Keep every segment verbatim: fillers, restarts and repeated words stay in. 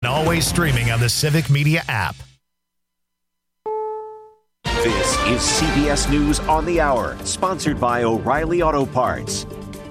always streaming on the Civic Media app. This is C B S News on the Hour, sponsored by O'Reilly Auto Parts.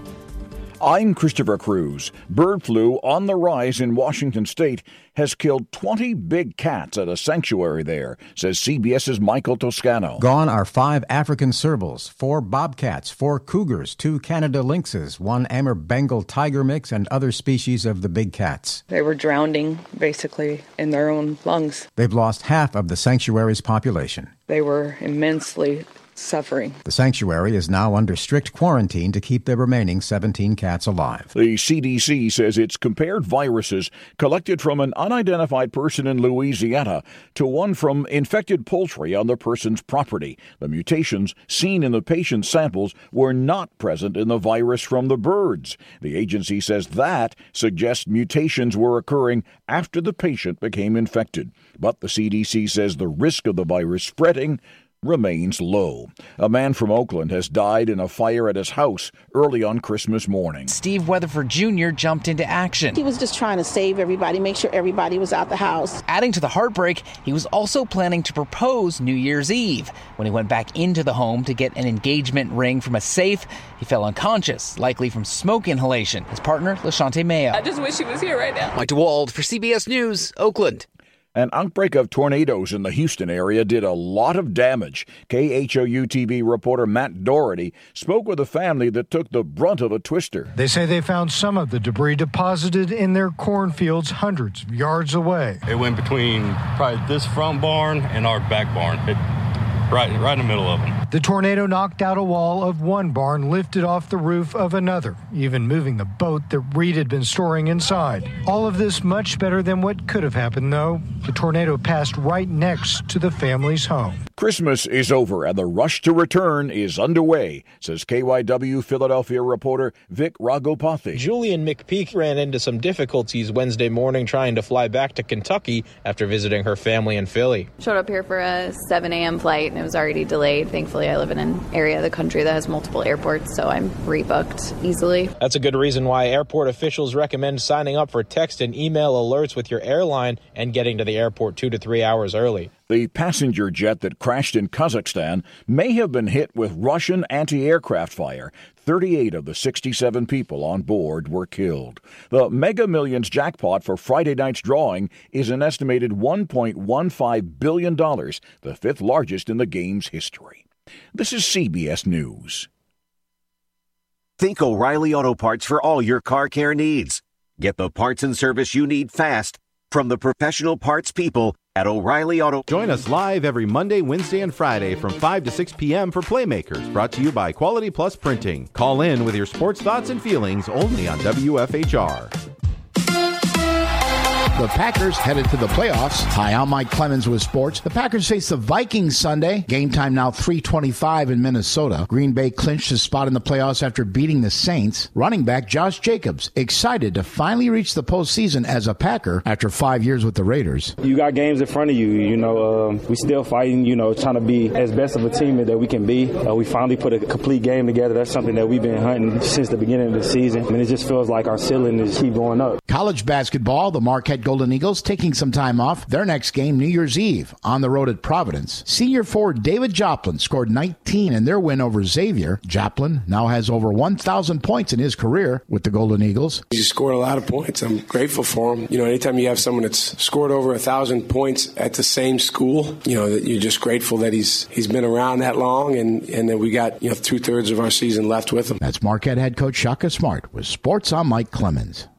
I'm Christopher Cruz. Bird flu on the rise in Washington state has killed twenty big cats at a sanctuary there, says CBS's Michael Toscano. Gone are five African serbals, four bobcats, four cougars, two Canada lynxes, one Amur Bengal tiger mix, and other species of the big cats. They were drowning, basically, in their own lungs. They've lost half of the sanctuary's population. They were immensely suffering. The sanctuary is now under strict quarantine to keep the remaining seventeen cats alive. The C D C says it's compared viruses collected from an unidentified person in Louisiana to one from infected poultry on the person's property. The mutations seen in the patient's samples were not present in the virus from the birds. The agency says that suggests mutations were occurring after the patient became infected. But the C D C says the risk of the virus spreading remains low. A man from Oakland has died in a fire at his house early on Christmas morning. Steve Weatherford Junior jumped into action. He was just trying to save everybody, make sure everybody was out the house. Adding to the heartbreak, he was also planning to propose New Year's Eve. When he went back into the home to get an engagement ring from a safe, he fell unconscious, likely from smoke inhalation. His partner, LaShante Mayo. I just wish he was here right now. Mike DeWald for C B S News, Oakland. An outbreak of tornadoes in the Houston area did a lot of damage. K H O U T V reporter Matt Doherty spoke with a family that took the brunt of a twister. They say they found some of the debris deposited in their cornfields hundreds of yards away. It went between probably this front barn and our back barn. It, right, right in the middle of them. The tornado knocked out a wall of one barn, lifted off the roof of another, even moving the boat that Reed had been storing inside. All of this much better than what could have happened, though. The tornado passed right next to the family's home. Christmas is over and the rush to return is underway, says K Y W Philadelphia reporter Vic Ragopathy. Julian McPeak ran into some difficulties Wednesday morning trying to fly back to Kentucky after visiting her family in Philly. Showed up here for a seven a.m. flight and it was already delayed. Thankfully, I live in an area of the country that has multiple airports, so I'm rebooked easily. That's a good reason why airport officials recommend signing up for text and email alerts with your airline and getting to the airport two to three hours early. The passenger jet that crashed in Kazakhstan may have been hit with Russian anti-aircraft fire. thirty-eight of the sixty-seven people on board were killed. The Mega Millions jackpot for Friday night's drawing is an estimated one point one five billion dollars, the fifth largest in the game's history. This is C B S News. Think O'Reilly Auto Parts for all your car care needs. Get the parts and service you need fast from the professional parts people at O'Reilly Auto. Join us live every Monday, Wednesday, and Friday from five to six p.m. for Playmakers, brought to you by Quality Plus Printing. Call in with your sports thoughts and feelings only on W F H R. The Packers headed to the playoffs. Hi, I'm Mike Clemens with sports. The Packers face the Vikings Sunday. Game time now three twenty-five in Minnesota. Green Bay clinched his spot in the playoffs after beating the Saints. Running back Josh Jacobs excited to finally reach the postseason as a Packer after five years with the Raiders. You got games in front of you. You know, um, we still fighting, you know, trying to be as best of a team that we can be. Uh, we finally put a complete game together. That's something that we've been hunting since the beginning of the season. I mean, it just feels like our ceiling is keep going up. College basketball, the Marquette Golden Eagles taking some time off. Their next game, New Year's Eve, on the road at Providence. Senior forward David Joplin scored nineteen in their win over Xavier. Joplin now has over one thousand points in his career with the Golden Eagles. He scored a lot of points. I'm grateful for him. You know, anytime you have someone that's scored over one thousand points at the same school, you know, that you're just grateful that he's he's been around that long and, and that we got, you know, two-thirds of our season left with him. That's Marquette head coach Shaka Smart with Sports. I'm Mike Clemens.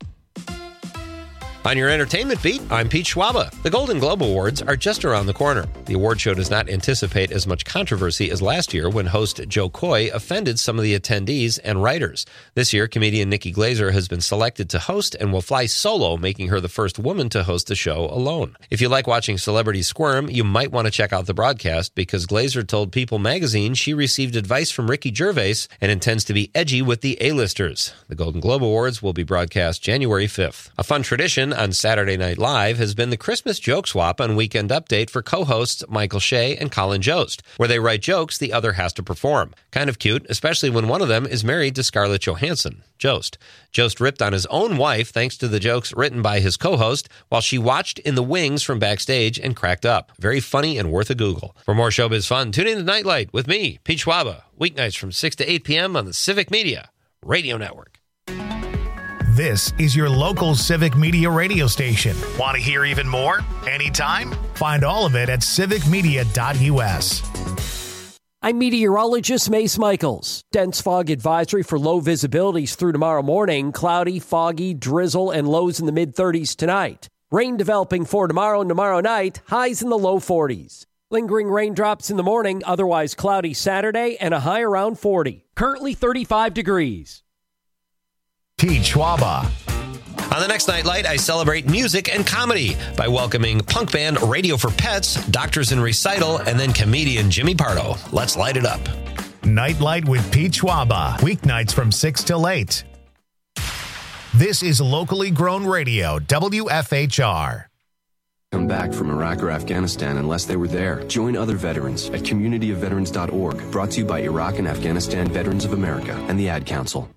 On your entertainment beat, I'm Pete Schwaba. The Golden Globe Awards are just around the corner. The award show does not anticipate as much controversy as last year when host Joe Coy offended some of the attendees and writers. This year, comedian Nikki Glaser has been selected to host and will fly solo, making her the first woman to host the show alone. If you like watching celebrities squirm, you might want to check out the broadcast because Glaser told People magazine she received advice from Ricky Gervais and intends to be edgy with the A-listers. The Golden Globe Awards will be broadcast January fifth. A fun tradition, tradition on Saturday Night Live has been the Christmas joke swap on Weekend Update for co-hosts Michael Shea and Colin Jost, where they write jokes the other has to perform. Kind of cute, especially when one of them is married to Scarlett Johansson, Jost. Jost ripped on his own wife thanks to the jokes written by his co-host while she watched in the wings from backstage and cracked up. Very funny and worth a Google. For more showbiz fun, tune in to Nightlight with me, Pete Schwaba, weeknights from six to eight p.m. on the Civic Media Radio Network. This is your local Civic Media radio station. Want to hear even more? Anytime? Find all of it at civic media dot u s. I'm meteorologist Mace Michaels. Dense fog advisory for low visibilities through tomorrow morning. Cloudy, foggy, drizzle, and lows in the mid-thirties tonight. Rain developing for tomorrow and tomorrow night. Highs in the low forties. Lingering raindrops in the morning. Otherwise cloudy Saturday and a high around forty. Currently thirty-five degrees. Pete Schwaba. On the next Nightlight, I celebrate music and comedy by welcoming punk band Radio for Pets, Doctors in Recital, and then comedian Jimmy Pardo. Let's light it up. Nightlight with Pete Schwaba. Weeknights from six till eight. This is locally grown radio, W F H R. Come back from Iraq or Afghanistan unless they were there. Join other veterans at community of veterans dot org. Brought to you by Iraq and Afghanistan Veterans of America and the Ad Council.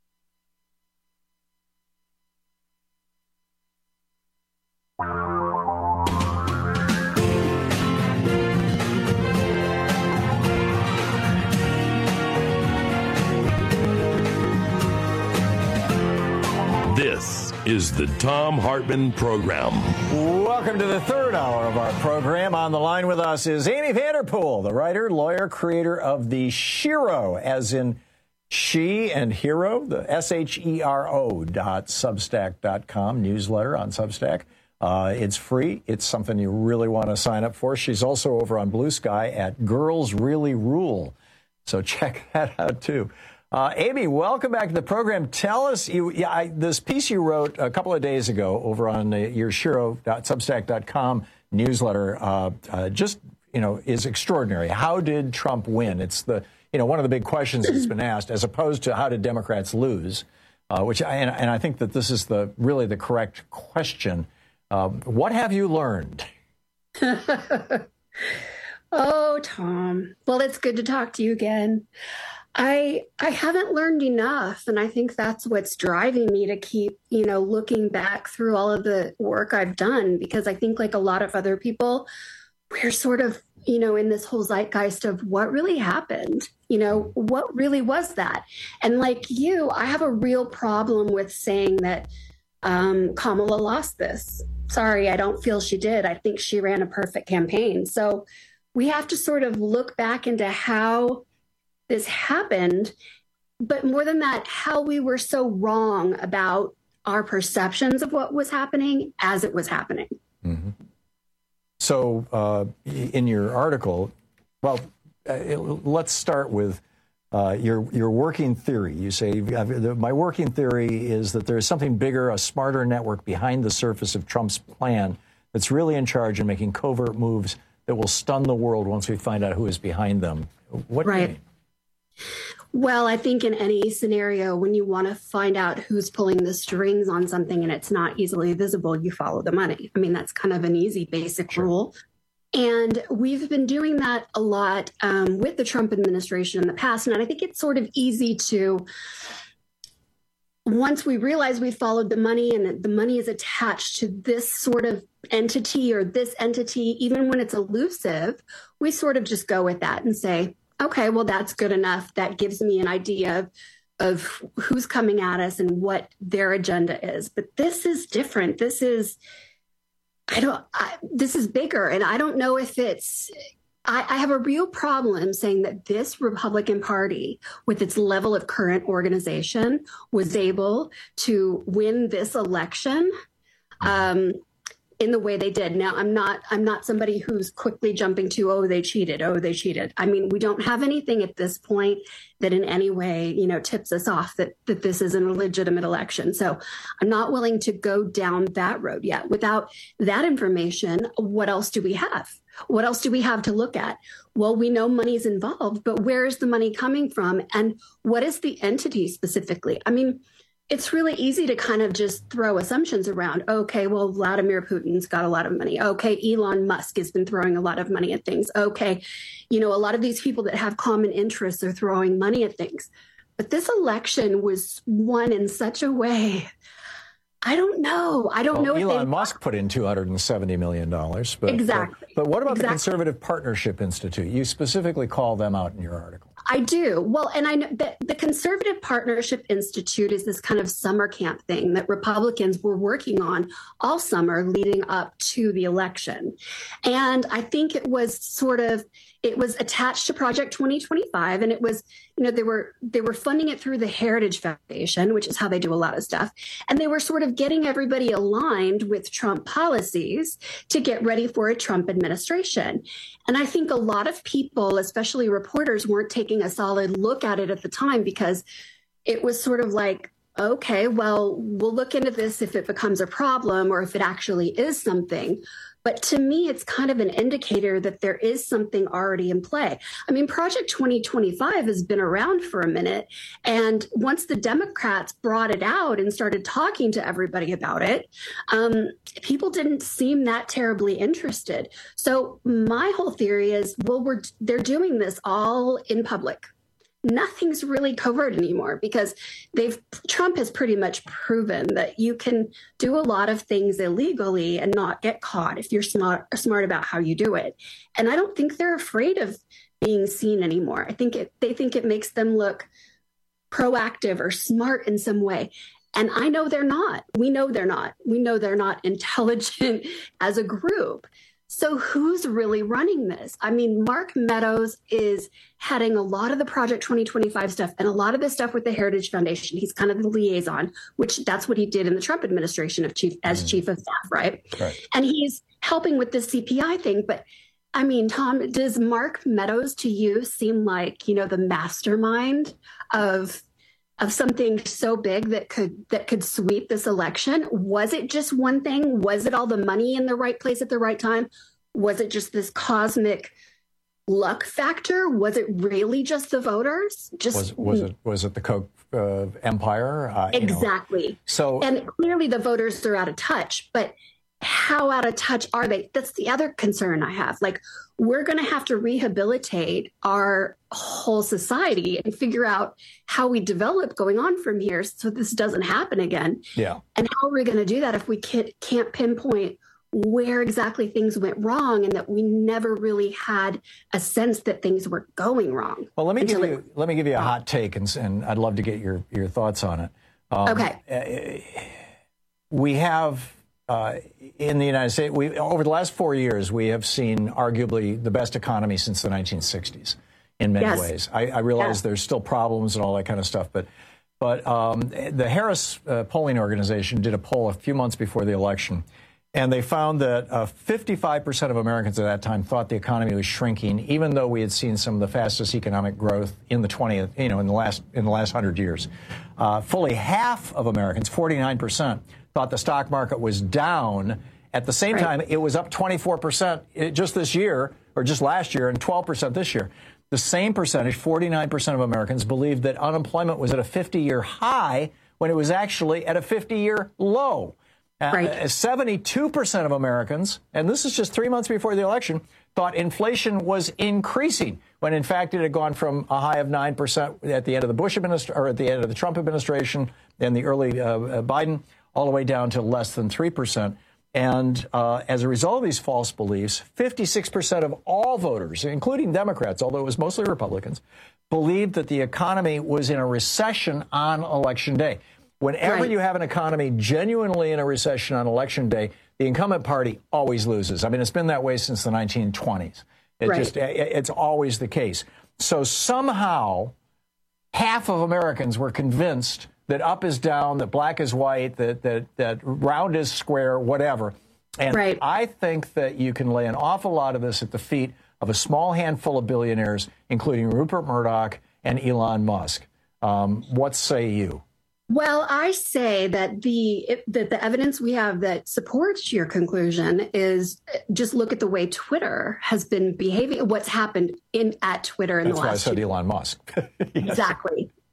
This is the Thom Hartmann Program. Welcome to the third hour of our program. On the line with us is Amy Vanderpool, the writer, lawyer, creator of the Shero, as in she and hero, the S H E R O dot substack dot com newsletter on Substack. Uh, it's free. It's something you really want to sign up for. She's also over on Blue Sky at Girls Really Rule. So check that out, too. Uh, Amy, welcome back to the program. Tell us, you, yeah, I, this piece you wrote a couple of days ago over on uh, your shero dot substack dot com newsletter, uh, uh, just, you know, is extraordinary. How did Trump win? It's the, you know, one of the big questions that's been asked, as opposed to how did Democrats lose, uh, which, I, and, and I think that this is the really the correct question. Uh, what have you learned? Oh, Tom. Well, it's good to talk to you again. I I haven't learned enough, and I think that's what's driving me to keep, you know, looking back through all of the work I've done, because I think, like a lot of other people, we're sort of, you know, in this whole zeitgeist of what really happened, you know, what really was that? And like you, I have a real problem with saying that um, Kamala lost this. Sorry, I don't feel she did. I think she ran a perfect campaign. So we have to sort of look back into how this happened, but more than that, how we were so wrong about our perceptions of what was happening as it was happening. Mm-hmm. So uh, in your article, well, uh, let's start with uh, your your working theory. You say, my working theory is that there is something bigger, a smarter network behind the surface of Trump's plan that's really in charge and making covert moves that will stun the world once we find out who is behind them. What do you mean? Well, I think in any scenario, when you want to find out who's pulling the strings on something and it's not easily visible, you follow the money. I mean, that's kind of an easy, basic sure. rule. And we've been doing that a lot um, with the Trump administration in the past. And I think it's sort of easy to, once we realize we followed the money and the money is attached to this sort of entity or this entity, even when it's elusive, we sort of just go with that and say, okay, well, that's good enough. That gives me an idea of, of who's coming at us and what their agenda is. But this is different. This is, I don't, I, this is bigger. And I don't know if it's, I, I have a real problem saying that this Republican Party, with its level of current organization, was able to win this election. Um, in the way they did. Now, I'm not I'm not somebody who's quickly jumping to, oh, they cheated, oh, they cheated. I mean, we don't have anything at this point that in any way, you know, tips us off that, that this isn't a legitimate election. So I'm not willing to go down that road yet. Without that information, what else do we have? What else do we have to look at? Well, we know money's involved, but where is the money coming from? And what is the entity specifically? I mean, it's really easy to kind of just throw assumptions around. Okay, well, Vladimir Putin's got a lot of money. Okay, Elon Musk has been throwing a lot of money at things. Okay, you know, a lot of these people that have common interests are throwing money at things. But this election was won in such a way. I don't know. I don't well, know. If Elon they... Musk put in two hundred seventy million dollars. But, exactly. But, but what about exactly. the Conservative Partnership Institute? You specifically call them out in your article. I do. Well, and I know that the Conservative Partnership Institute is this kind of summer camp thing that Republicans were working on all summer leading up to the election. And I think it was sort of, it was attached to Project twenty twenty-five, and it was, you know, they were they were funding it through the Heritage Foundation, which is how they do a lot of stuff. And they were sort of getting everybody aligned with Trump policies to get ready for a Trump administration. And I think a lot of people, especially reporters, weren't taking a solid look at it at the time because it was sort of like, okay, well, we'll look into this if it becomes a problem or if it actually is something. But to me, it's kind of an indicator that there is something already in play. I mean, Project twenty twenty-five has been around for a minute. And once the Democrats brought it out and started talking to everybody about it, um, people didn't seem that terribly interested. So my whole theory is, well, we're they're doing this all in public. Nothing's really covert anymore because they've Trump has pretty much proven that you can do a lot of things illegally and not get caught if you're smart, smart about how you do it. And I don't think they're afraid of being seen anymore. I think it, they think it makes them look proactive or smart in some way. And I know they're not. We know they're not. We know they're not intelligent as a group. So who's really running this? I mean, Mark Meadows is heading a lot of the Project twenty twenty-five stuff and a lot of the stuff with the Heritage Foundation. He's kind of the liaison, which that's what he did in the Trump administration of chief as mm. chief of staff, right? right? And he's helping with the C P I thing. But I mean, Tom, does Mark Meadows to you seem like, you know, the mastermind of of something so big that could that could sweep this election? Was it just one thing? Was it all the money in the right place at the right time? Was it just this cosmic luck factor? Was it really just the voters? Just was, was it was it the Koch uh, empire? Uh, exactly. You know. So and clearly the voters are out of touch, but how out of touch are they? That's the other concern I have. Like, we're going to have to rehabilitate our whole society and figure out how we develop going on from here so this doesn't happen again. Yeah. And how are we going to do that if we can't, can't pinpoint where exactly things went wrong and that we never really had a sense that things were going wrong? Well, let me give you let me give you a hot take, and, and I'd love to get your, your thoughts on it. Um, okay. We have... Uh, in the United States, we, over the last four years, we have seen arguably the best economy since the nineteen sixties in many yes. ways. I, I realize yes. there's still problems and all that kind of stuff, but but um, the Harris uh, polling organization did a poll a few months before the election, and they found that uh, fifty-five percent of Americans at that time thought the economy was shrinking, even though we had seen some of the fastest economic growth in the twentieth, you know, in the last in the last hundred years. Uh, fully half of Americans, forty-nine percent, thought the stock market was down. At the same right. time, it was up twenty-four percent just this year, or just last year, and twelve percent this year. The same percentage, forty-nine percent of Americans, believed that unemployment was at a fifty-year high when it was actually at a fifty-year low. Right. Uh, seventy-two percent of Americans, and this is just three months before the election, thought inflation was increasing, when in fact it had gone from a high of nine percent at the end of the Bush administration, or at the end of the Trump administration, and the early uh, Biden, all the way down to less than three percent. And uh, as a result of these false beliefs, fifty-six percent of all voters, including Democrats, although it was mostly Republicans, believed that the economy was in a recession on Election Day. Whenever right. you have an economy genuinely in a recession on Election Day, the incumbent party always loses. I mean, it's been that way since the nineteen twenties. It right. just, it's always the case. So somehow, half of Americans were convinced that up is down, that black is white, that that that round is square, whatever. And right. I think that you can lay an awful lot of this at the feet of a small handful of billionaires, including Rupert Murdoch and Elon Musk. Um, what say you? Well, I say that the that the evidence we have that supports your conclusion is just look at the way Twitter has been behaving, what's happened in at Twitter in That's the last That's why I said year. Elon Musk. Yes. Exactly.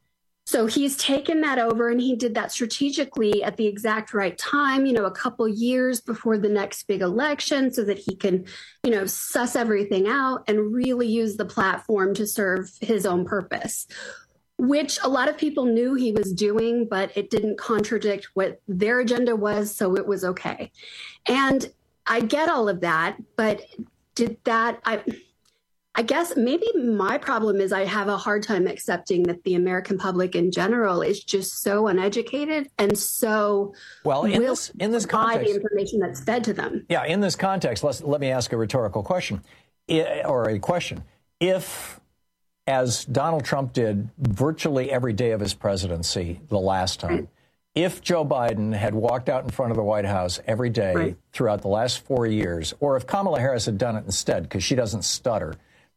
So he's taken that over, and he did that strategically at the exact right time, you know, a couple years before the next big election, so that he can, you know, suss everything out and really use the platform to serve his own purpose, which a lot of people knew he was doing, but it didn't contradict what their agenda was, so it was okay. And I get all of that, but did that... I. I guess maybe my problem is I have a hard time accepting that the American public in general is just so uneducated and so well in this in this context, the information that's fed to them. Yeah, in this context, let's let me ask a rhetorical question, or a question. If, as Donald Trump did virtually every day of his presidency the last time, right. if Joe Biden had walked out in front of the White House every day right. throughout the last four years, or if Kamala Harris had done it instead, because she doesn't stutter,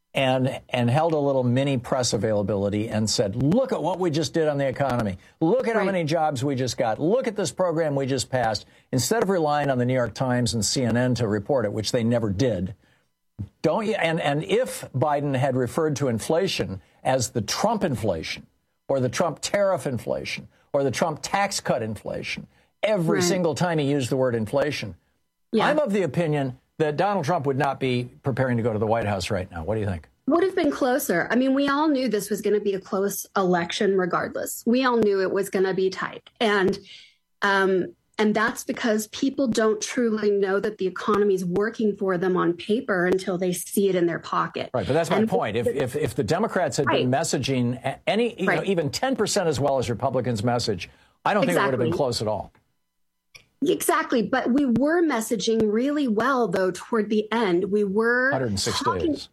and and held a little mini press availability and said, look at what we just did on the economy. Look at right. how many jobs we just got. Look at this program we just passed. Instead of relying on the New York Times and C N N to report it, which they never did, don't you? And, and if Biden had referred to inflation as the Trump inflation or the Trump tariff inflation or the Trump tax cut inflation, every right. single time he used the word inflation, yeah. I'm of the opinion that Donald Trump would not be preparing to go to the White House right now. What do you think? Would have been closer. I mean, we all knew this was going to be a close election regardless. We all knew it was going to be tight. And um, and that's because people don't truly know that the economy is working for them on paper until they see it in their pocket. Right, but that's my and point. If, if if the Democrats had right. been messaging any, you right. know, even ten percent as well as Republicans message, I don't exactly. think it would have been close at all. Exactly. But we were messaging really well, though, toward the end. We were one hundred six talking, days.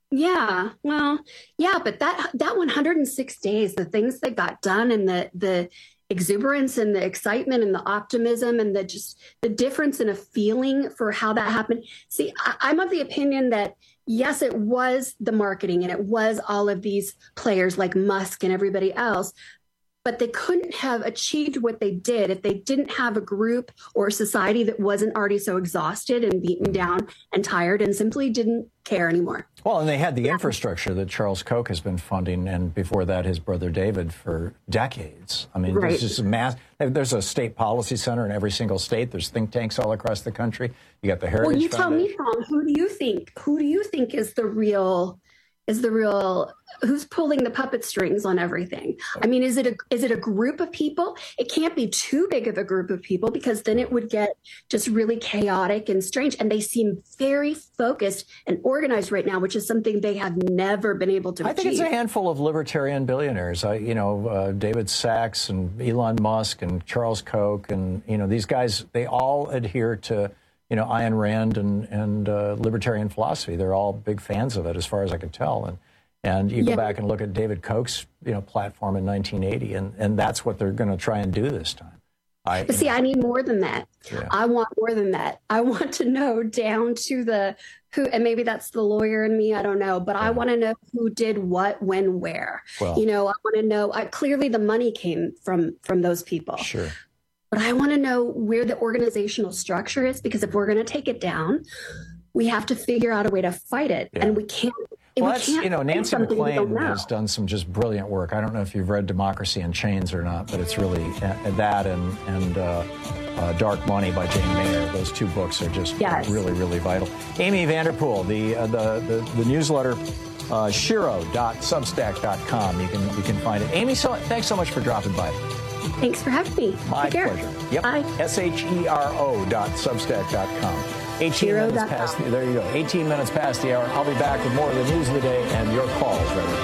Yeah. Well, yeah. But that that one hundred six days, the things that got done and the the exuberance and the excitement and the optimism and the just the difference in a feeling for how that happened. See, I, I'm of the opinion that, yes, it was the marketing and it was all of these players like Musk and everybody else. But they couldn't have achieved what they did if they didn't have a group or society that wasn't already so exhausted and beaten down and tired and simply didn't care anymore. Well, and they had the infrastructure that Charles Koch has been funding, and before that, his brother David, for decades. I mean, right. there's just a mass. There's a state policy center in every single state. There's think tanks all across the country. You got the Heritage Well, you Foundation. tell me, Tom, who do you think? Who do you think is the real? Is the real, who's pulling the puppet strings on everything? I mean, is it a is it a group of people? It can't be too big of a group of people, because then it would get just really chaotic and strange. And they seem very focused and organized right now, which is something they have never been able to I achieve. think it's a handful of libertarian billionaires. I, you know, uh, David Sachs and Elon Musk and Charles Koch, and you know, these guys, they all adhere to, you know, Ayn Rand and, and uh, libertarian philosophy. They're all big fans of it, as far as I can tell. And and you go yeah. back and look at David Koch's, you know, platform in nineteen eighty, and, and that's what they're going to try and do this time. I, but see, know. I need more than that. Yeah. I want more than that. I want to know down to the who, and maybe that's the lawyer in me, I don't know, but yeah. I want to know who did what, when, where. Well, you know, I want to know, I, clearly the money came from from those people. Sure. But I want to know where the organizational structure is, because if we're going to take it down, we have to figure out a way to fight it. Yeah. And we can't. Well, we that's, can't you know, Nancy MacLean we has done some just brilliant work. I don't know if you've read Democracy in Chains or not, but it's really uh, that and, and uh, uh, Dark Money by Jane Mayer. Those two books are just yes. really, really vital. Amy Vanderpool, the, uh, the, the, the newsletter, uh, shiro dot substack dot com. You can, you can find it. Amy, so, thanks so much for dropping by. Thanks for having me. My Take pleasure. Care. Yep. Bye. S H E R O dot substack dot com. eighteen minutes past the, there you go. eighteen minutes past the hour. I'll be back with more of the news of the day and your calls.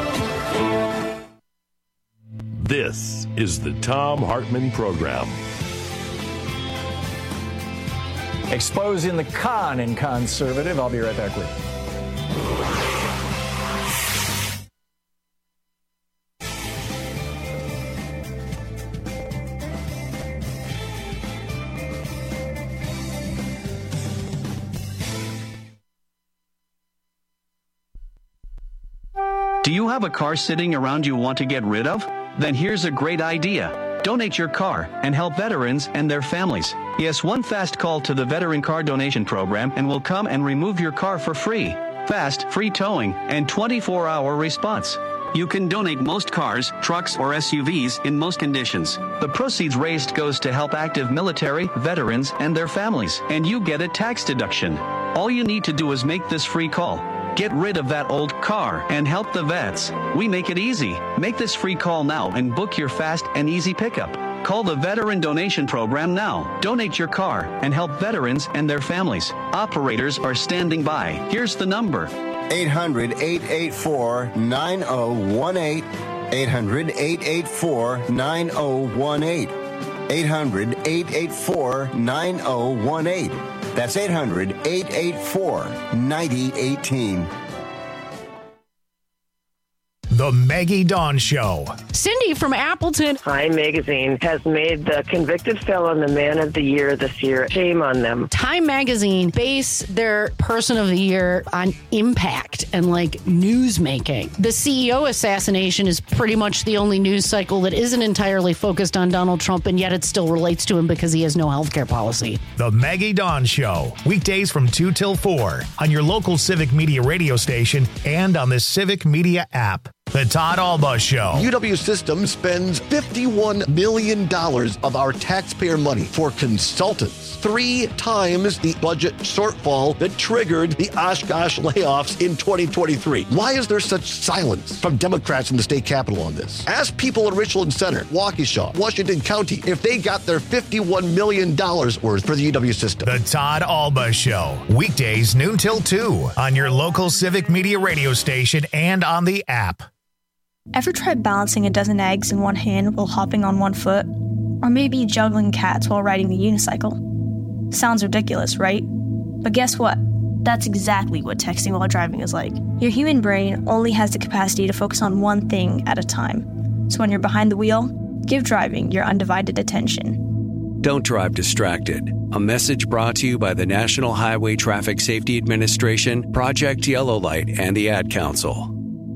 Right? This is the Thom Hartmann Program. Exposing the con in conservative. I'll be right back with you. Do you have a car sitting around you want to get rid of? Then here's a great idea. Donate your car and help veterans and their families. Yes, one fast call to the Veteran Car Donation Program and we'll come and remove your car for free. Fast, free towing, and twenty-four hour response. You can donate most cars, trucks, or S U Vs in most conditions. The proceeds raised goes to help active military, veterans, and their families, and you get a tax deduction. All you need to do is make this free call. Get rid of that old car and help the vets. We make it easy. Make this free call now and book your fast and easy pickup. Call the Veteran Donation Program now. Donate your car and help veterans and their families. Operators are standing by. Here's the number. eight hundred, eight eight four, nine oh one eight. eight hundred, eight eight four, nine oh one eight. eight hundred, eight eight four, nine oh one eight. That's eight hundred, eight eight four, nine oh one eight. The Maggie Dawn Show. Cindy from Appleton. Time Magazine has made the convicted felon the man of the year this year. Shame on them. Time Magazine base their person of the year on impact and like news making. The C E O assassination is pretty much the only news cycle that isn't entirely focused on Donald Trump, and yet it still relates to him because he has no healthcare policy. The Maggie Dawn Show. Weekdays from two till four on your local Civic Media radio station and on the Civic Media app. The Todd Alba Show. U W Systems spends fifty-one million dollars of our taxpayer money for consultants. Three times the budget shortfall that triggered the Oshkosh layoffs in twenty twenty-three. Why is there such silence from Democrats in the state capitol on this? Ask people in Richland Center, Waukesha, Washington County, if they got their fifty-one million dollars worth for the U W system. The Todd Alba Show. Weekdays noon till two on your local Civic Media radio station and on the app. Ever tried balancing a dozen eggs in one hand while hopping on one foot? Or maybe juggling cats while riding the unicycle? Sounds ridiculous, right? But guess what? That's exactly what texting while driving is like. Your human brain only has the capacity to focus on one thing at a time. So when you're behind the wheel, give driving your undivided attention. Don't drive distracted. A message brought to you by the National Highway Traffic Safety Administration, Project Yellow Light, and the Ad Council.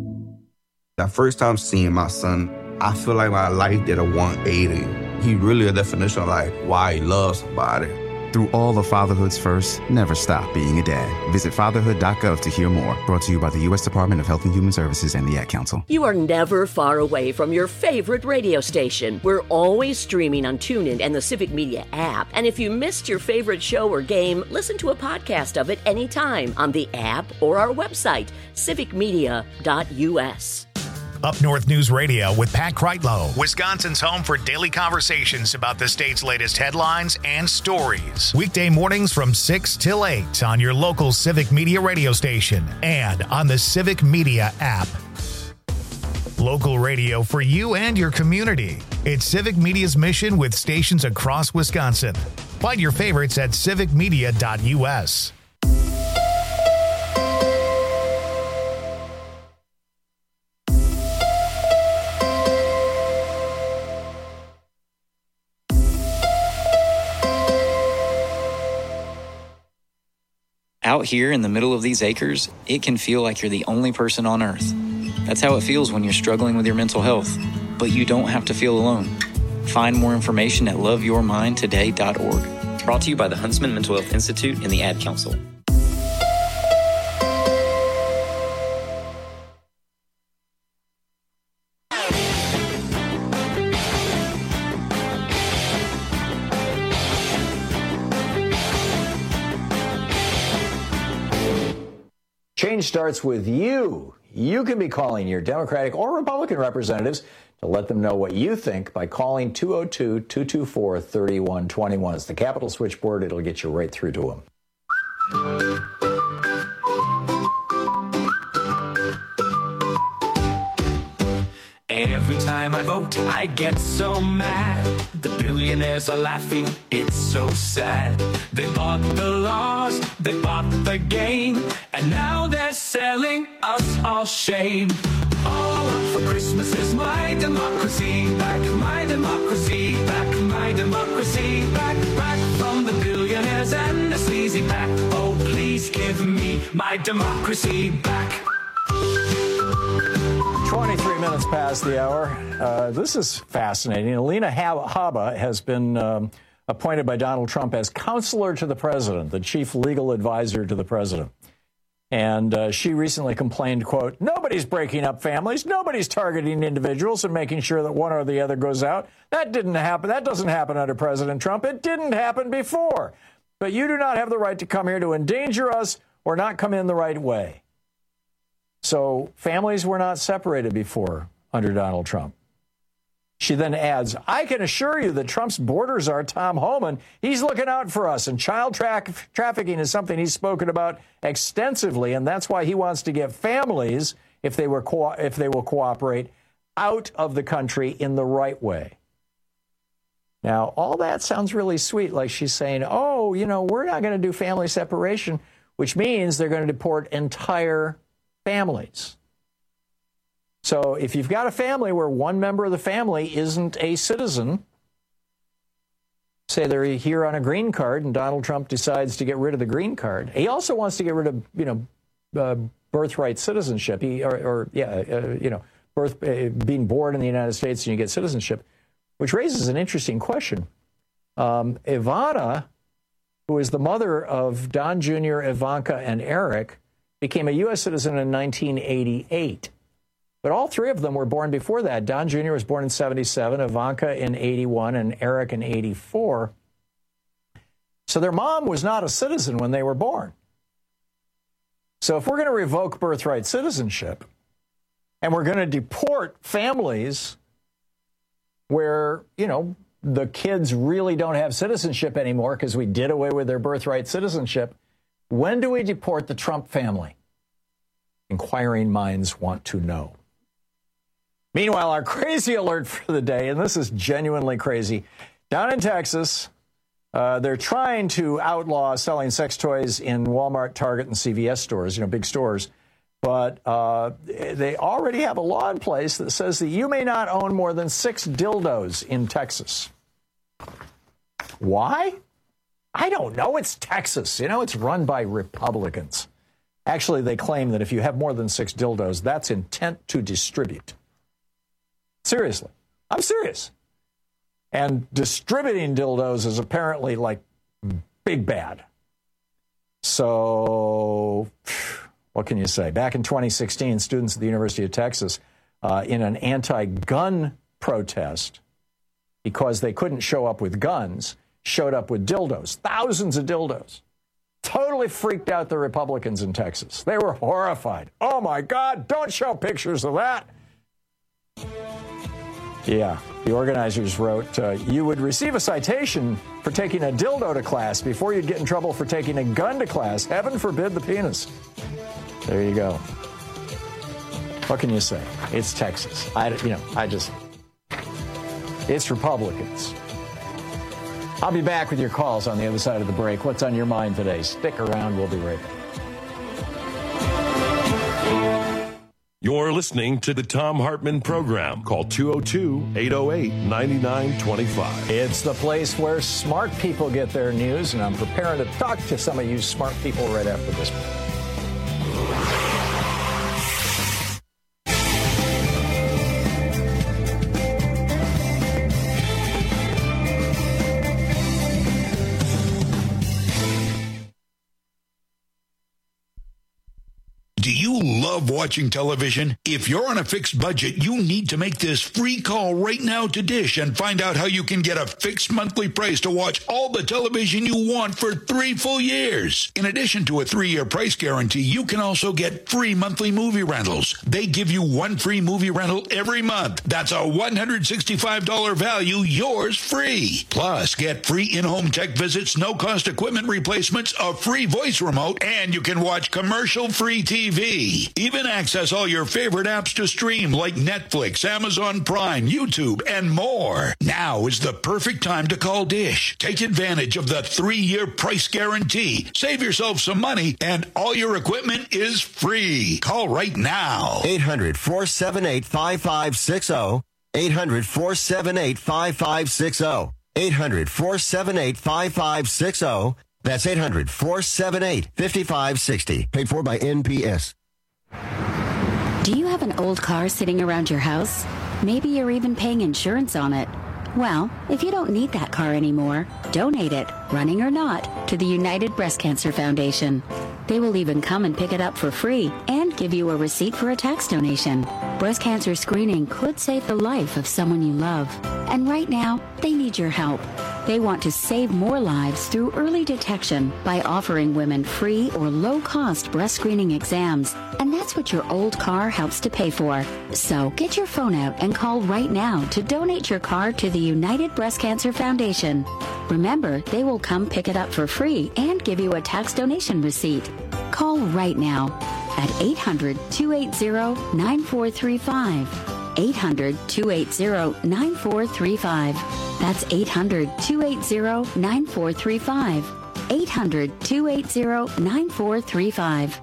That first time seeing my son, I feel like my life did a one eighty. He really a definition of like why he loves somebody. Through all of fatherhood's first, never stop being a dad. Visit fatherhood dot gov to hear more. Brought to you by the U S Department of Health and Human Services and the Ad Council. You are never far away from your favorite radio station. We're always streaming on TuneIn and the Civic Media app. And if you missed your favorite show or game, listen to a podcast of it anytime on the app or our website, civic media dot u s. Up North News Radio with Pat Kreitlow, Wisconsin's home for daily conversations about the state's latest headlines and stories. Weekday mornings from six till eight on your local Civic Media radio station and on the Civic Media app. Local radio for you and your community. It's Civic Media's mission with stations across Wisconsin. Find your favorites at civic media dot u s. Out here in the middle of these acres, it can feel like you're the only person on earth. That's how it feels when you're struggling with your mental health. But you don't have to feel alone. Find more information at love your mind today dot org. Brought to you by the Huntsman Mental Health Institute and the Ad Council. Change starts with you. You can be calling your Democratic or Republican representatives to let them know what you think by calling two oh two, two two four, three one two one. It's the Capitol switchboard. It'll get you right through to them. Every time I vote, I get so mad. The billionaires are laughing, it's so sad. They bought the laws, they bought the game, and now they're selling us all shame. All for Christmas is my democracy, back my democracy, back my democracy, back, back from the billionaires and the sleazy pack. Oh, please give me my democracy back. twenty-three minutes past the hour. Uh, this is fascinating. Alina Habba has been um, appointed by Donald Trump as counselor to the president, the chief legal advisor to the president. And uh, she recently complained, quote, nobody's breaking up families. Nobody's targeting individuals and making sure that one or the other goes out. That didn't happen. That doesn't happen under President Trump. It didn't happen before. But you do not have the right to come here to endanger us or not come in the right way. So families were not separated before under Donald Trump. She then adds, I can assure you that Trump's borders are Tom Homan. He's looking out for us, and child tra- trafficking is something he's spoken about extensively, and that's why he wants to get families, if they were co- if they will cooperate, out of the country in the right way. Now, all that sounds really sweet, like she's saying, oh, you know, we're not going to do family separation, which means they're going to deport entire families. So if you've got a family where one member of the family isn't a citizen, say they're here on a green card and Donald Trump decides to get rid of the green card. He also wants to get rid of, you know, uh, birthright citizenship, he, or, or yeah, uh, you know, birth, uh, being born in the United States and you get citizenship, which raises an interesting question. Um, Ivana, who is the mother of Don Junior, Ivanka, and Eric, became a U S citizen in nineteen eighty-eight. But all three of them were born before that. Don Junior was born in seventy-seven, Ivanka in eighty-one, and Eric in eighty-four. So their mom was not a citizen when they were born. So if we're going to revoke birthright citizenship, and we're going to deport families where, you know, the kids really don't have citizenship anymore because we did away with their birthright citizenship, when do we deport the Trump family? Inquiring minds want to know. Meanwhile, our crazy alert for the day, and this is genuinely crazy, down in Texas, uh, they're trying to outlaw selling sex toys in Walmart, Target, and C V S stores, you know, big stores. But uh, they already have a law in place that says that you may not own more than six dildos in Texas. Why? I don't know. It's Texas. You know, it's run by Republicans. Actually, they claim that if you have more than six dildos, that's intent to distribute. Seriously. I'm serious. And distributing dildos is apparently like big bad. So what can you say? Back in twenty sixteen, students at the University of Texas, uh, in an anti-gun protest, because they couldn't show up with guns, showed up with dildos, thousands of dildos. Totally freaked out the Republicans in Texas. They were horrified. Oh, my God, don't show pictures of that. Yeah, the organizers wrote, uh, you would receive a citation for taking a dildo to class before you'd get in trouble for taking a gun to class. Heaven forbid the penis. There you go. What can you say? It's Texas. I, you know, I just, it's Republicans. I'll be back with your calls on the other side of the break. What's on your mind today? Stick around. We'll be right back. You're listening to the Thom Hartmann Program. Call two oh two, eight oh eight, nine nine two five. It's the place where smart people get their news, and I'm preparing to talk to some of you smart people right after this. Love watching television? If you're on a fixed budget, you need to make this free call right now to Dish and find out how you can get a fixed monthly price to watch all the television you want for three full years. In addition to a three-year price guarantee, you can also get free monthly movie rentals. They give you one free movie rental every month. That's a one hundred sixty-five dollars value, yours free. Plus, get free in-home tech visits, no-cost equipment replacements, a free voice remote, and you can watch commercial-free T V. Even access all your favorite apps to stream like Netflix, Amazon Prime, YouTube, and more. Now is the perfect time to call Dish. Take advantage of the three-year price guarantee. Save yourself some money, and all your equipment is free. Call right now. eight hundred, four seven eight, five five six zero. eight hundred, four seven eight, five five six zero. eight hundred, four seven eight, five five six zero. That's eight hundred, four seven eight, five five six zero. Paid for by N P S. Do you have an old car sitting around your house? Maybe you're even paying insurance on it. Well, if you don't need that car anymore, donate it, running or not, to the United Breast Cancer Foundation. They will even come and pick it up for free and give you a receipt for a tax donation. Breast cancer screening could save the life of someone you love. And right now, they need your help. They want to save more lives through early detection by offering women free or low-cost breast screening exams. And that's what your old car helps to pay for. So get your phone out and call right now to donate your car to the United Breast Cancer Foundation. Remember, they will come pick it up for free and give you a tax donation receipt. Call right now at eight hundred, two eight zero, nine four three five. eight hundred, two eight zero, nine four three five. That's eight hundred, two eight zero, nine four three five. eight hundred, two eight zero, nine four three five.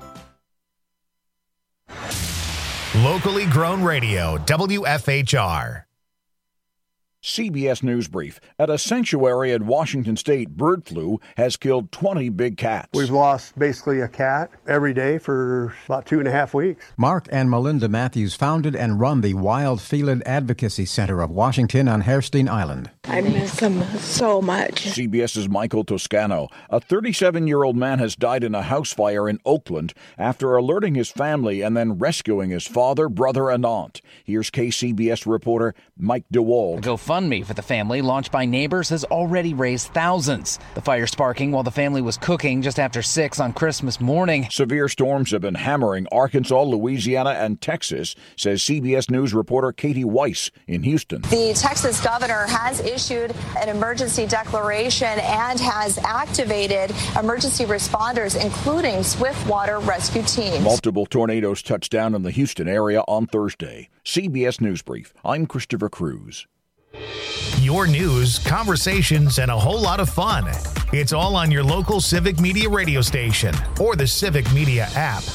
Locally grown radio, W F H R. C B S News Brief. At a sanctuary at Washington State, bird flu has killed twenty big cats. We've lost basically a cat every day for about two and a half weeks. Mark and Melinda Matthews founded and run the Wild Felid Advocacy Center of Washington on Hairstein Island. I miss them so much. CBS's Michael Toscano. A thirty-seven-year-old man has died in a house fire in Oakland after alerting his family and then rescuing his father, brother, and aunt. Here's K C B S reporter Mike DeWald. GoFundMe for the family, launched by neighbors, has already raised thousands. The fire sparking while the family was cooking just after six on Christmas morning. Severe storms have been hammering Arkansas, Louisiana, and Texas, says C B S News reporter Katie Weiss in Houston. The Texas governor has issued an emergency declaration and has activated emergency responders, including swiftwater rescue teams. Multiple tornadoes touched down in the Houston area on Thursday. C B S News Brief. I'm Christopher Cruz. Your news, conversations, and a whole lot of fun. It's all on your local Civic Media radio station or the Civic Media app.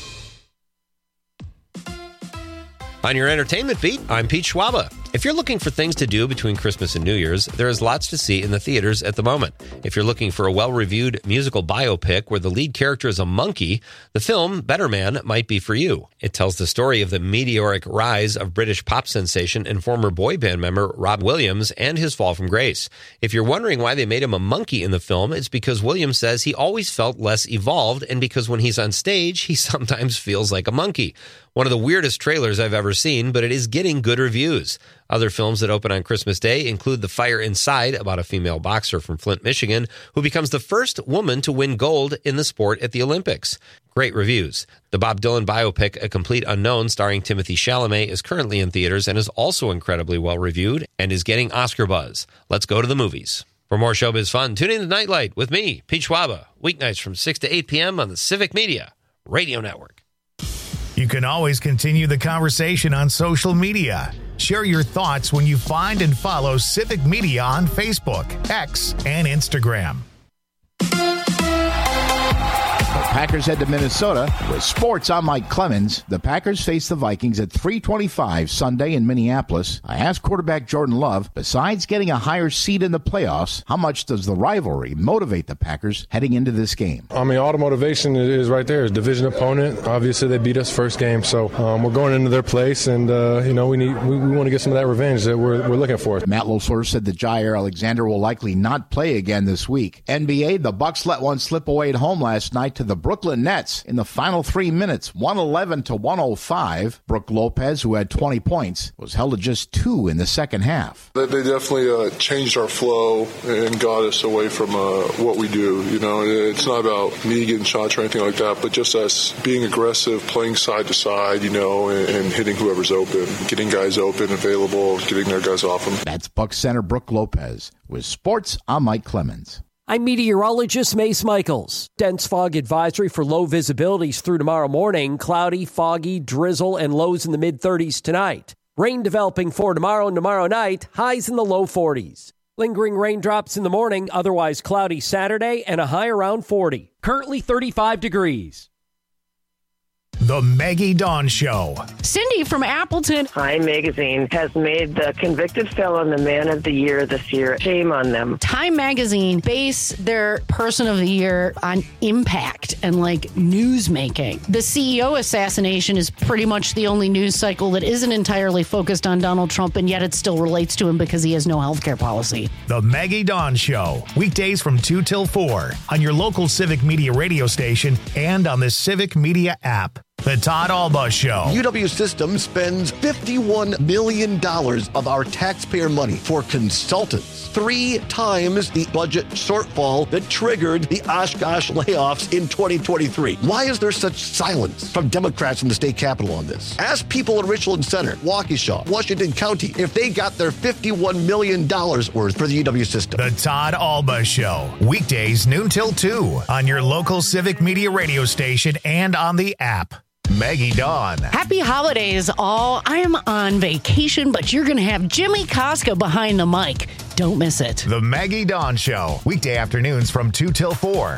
On your entertainment beat, I'm Pete Schwaba. If you're looking for things to do between Christmas and New Year's, there is lots to see in the theaters at the moment. If you're looking for a well-reviewed musical biopic where the lead character is a monkey, the film Better Man might be for you. It tells the story of the meteoric rise of British pop sensation and former boy band member Rob Williams and his fall from grace. If you're wondering why they made him a monkey in the film, it's because Williams says he always felt less evolved, and because when he's on stage, he sometimes feels like a monkey. One of the weirdest trailers I've ever seen, but it is getting good reviews. Other films that open on Christmas Day include The Fire Inside, about a female boxer from Flint, Michigan, who becomes the first woman to win gold in the sport at the Olympics. Great reviews. The Bob Dylan biopic, A Complete Unknown, starring Timothée Chalamet, is currently in theaters and is also incredibly well reviewed and is getting Oscar buzz. Let's go to the movies. For more showbiz fun, tune in to Nightlight with me, Pete Schwaba, weeknights from six to eight p.m. on the Civic Media Radio Network. You can always continue the conversation on social media. Share your thoughts when you find and follow Civic Media on Facebook, X, and Instagram. The Packers head to Minnesota with sports. I'm Mike Clemens. The Packers face the Vikings at three twenty-five Sunday in Minneapolis. I asked quarterback Jordan Love, besides getting a higher seed in the playoffs, how much does the rivalry motivate the Packers heading into this game? I mean, all the motivation is right there. It's division opponent. Obviously, they beat us first game, so um, we're going into their place, and uh, you know we need we, we want to get some of that revenge that we're we're looking for. Matt LaFleur said that Jair Alexander will likely not play again this week. N B A, the Bucks let one slip away at home last night to the Brooklyn Nets in the final three minutes, one eleven to one oh five. Brook Lopez, who had twenty points, was held to just two in the second half. They definitely uh, changed our flow and got us away from uh, what we do. You know, it's not about me getting shots or anything like that, but just us being aggressive, playing side to side, you know, and, and hitting whoever's open, getting guys open, available, getting their guys off them. That's Bucks center Brook Lopez. With sports, I'm Mike Clemens. I'm meteorologist Mace Michaels. Dense fog advisory for low visibilities through tomorrow morning. Cloudy, foggy, drizzle, and lows in the mid-thirties tonight. Rain developing for tomorrow and tomorrow night. Highs in the low forties. Lingering raindrops in the morning. Otherwise cloudy Saturday and a high around forty. Currently thirty-five degrees. The Maggie Dawn Show. Cindy from Appleton. Time Magazine has made the convicted felon the man of the year this year. Shame on them. Time Magazine base their person of the year on impact and like news making. The C E O assassination is pretty much the only news cycle that isn't entirely focused on Donald Trump, and yet it still relates to him because he has no health care policy. The Maggie Dawn Show. Weekdays from two till four on your local Civic Media radio station and on the Civic Media app. The Todd Alba Show. U W Systems spends fifty-one million dollars of our taxpayer money for consultants, three times the budget shortfall that triggered the Oshkosh layoffs in twenty twenty-three. Why is there such silence from Democrats in the state capitol on this? Ask people in Richland Center, Waukesha, Washington County, if they got their fifty-one million dollars worth for the U W system. The Todd Alba Show. Weekdays noon till two on your local Civic Media radio station and on the app. Maggie Dawn. Happy holidays, all. I am on vacation, but you're going to have Jimmy Koska behind the mic. Don't miss it. The Maggie Dawn Show. Weekday afternoons from two till four.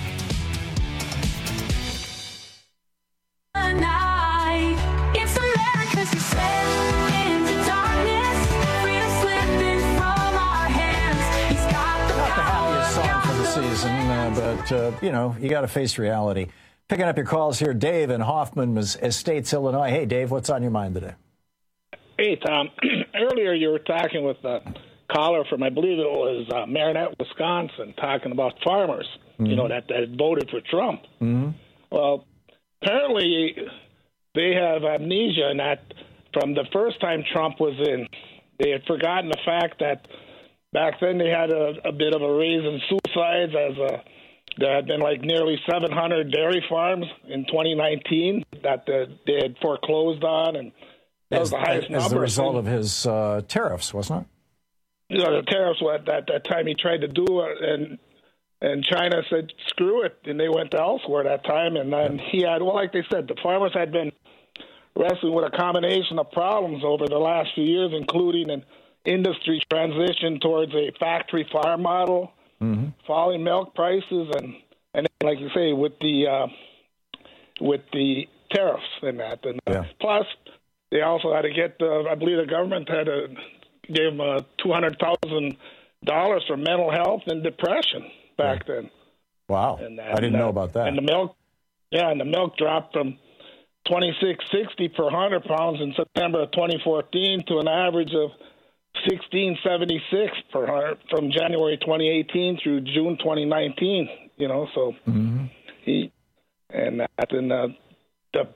But, uh, you know, you got to face reality. Picking up your calls here, Dave in Hoffman Estates, Illinois. Hey, Dave, what's on your mind today? Hey, Tom. Earlier you were talking with a caller from, I believe it was uh, Marinette, Wisconsin, talking about farmers, mm-hmm. you know, that, that voted for Trump. Mm-hmm. Well, apparently they have amnesia in that from the first time Trump was in, they had forgotten the fact that back then they had a, a bit of a raise in suicides as a there had been like nearly seven hundred dairy farms in twenty nineteen that the, they had foreclosed on, and that as, was the highest as number. As the result of his uh, tariffs, wasn't it? You know, the tariffs were at that, that time he tried to do it, and and China said, screw it, and they went elsewhere that time. And then he had, well, like they said, the farmers had been wrestling with a combination of problems over the last few years, including an industry transition towards a factory farm model, mm-hmm. falling milk prices, and, and like you say, with the uh, with the tariffs and that. And yeah. uh, plus, they also had to get, uh, I believe the government had to give them uh, two hundred thousand dollars for mental health and depression back yeah. then. Wow, and, I didn't uh, know about that. And the milk, yeah, and the milk dropped from twenty-six sixty per hundred pounds in September of twenty fourteen to an average of sixteen seventy-six per hundred from January twenty eighteen through June twenty nineteen. You know, so mm-hmm. he and that and uh, the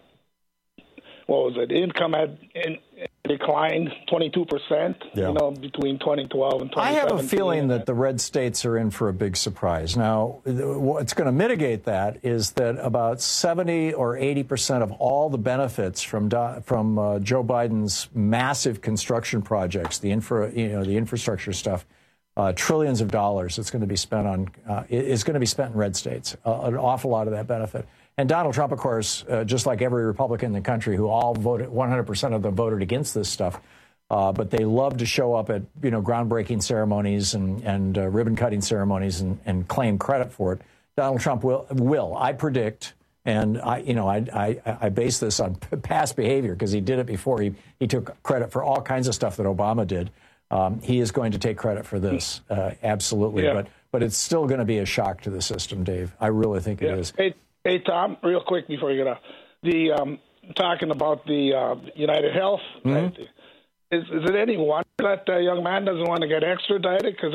what was it? Income had in, declined twenty-two percent. Yeah. You know, between twenty twelve and twenty seventeen. I have a feeling that the red states are in for a big surprise. Now, what's going to mitigate that is that about seventy or eighty percent of all the benefits from from uh, Joe Biden's massive construction projects, the infra, you know, the infrastructure stuff, uh, trillions of dollars that's going to be spent on uh, is going to be spent in red states. Uh, an awful lot of that benefit. And Donald Trump, of course, uh, just like every Republican in the country, who all voted, one hundred percent of them voted against this stuff. Uh, but they love to show up at, you know, groundbreaking ceremonies and, and uh, ribbon cutting ceremonies and, and claim credit for it. Donald Trump will, will I predict, and I, you know, I, I, I base this on past behavior because he did it before. He, he took credit for all kinds of stuff that Obama did. Um, he is going to take credit for this, uh, absolutely. Yeah. But but it's still going to be a shock to the system, Dave. I really think yeah. it is. Hey, hey, Tom, real quick before you get off, the um, talking about the uh, United Health. Mm-hmm. Right? Is, is it any wonder that the young man doesn't want to get extradited? Because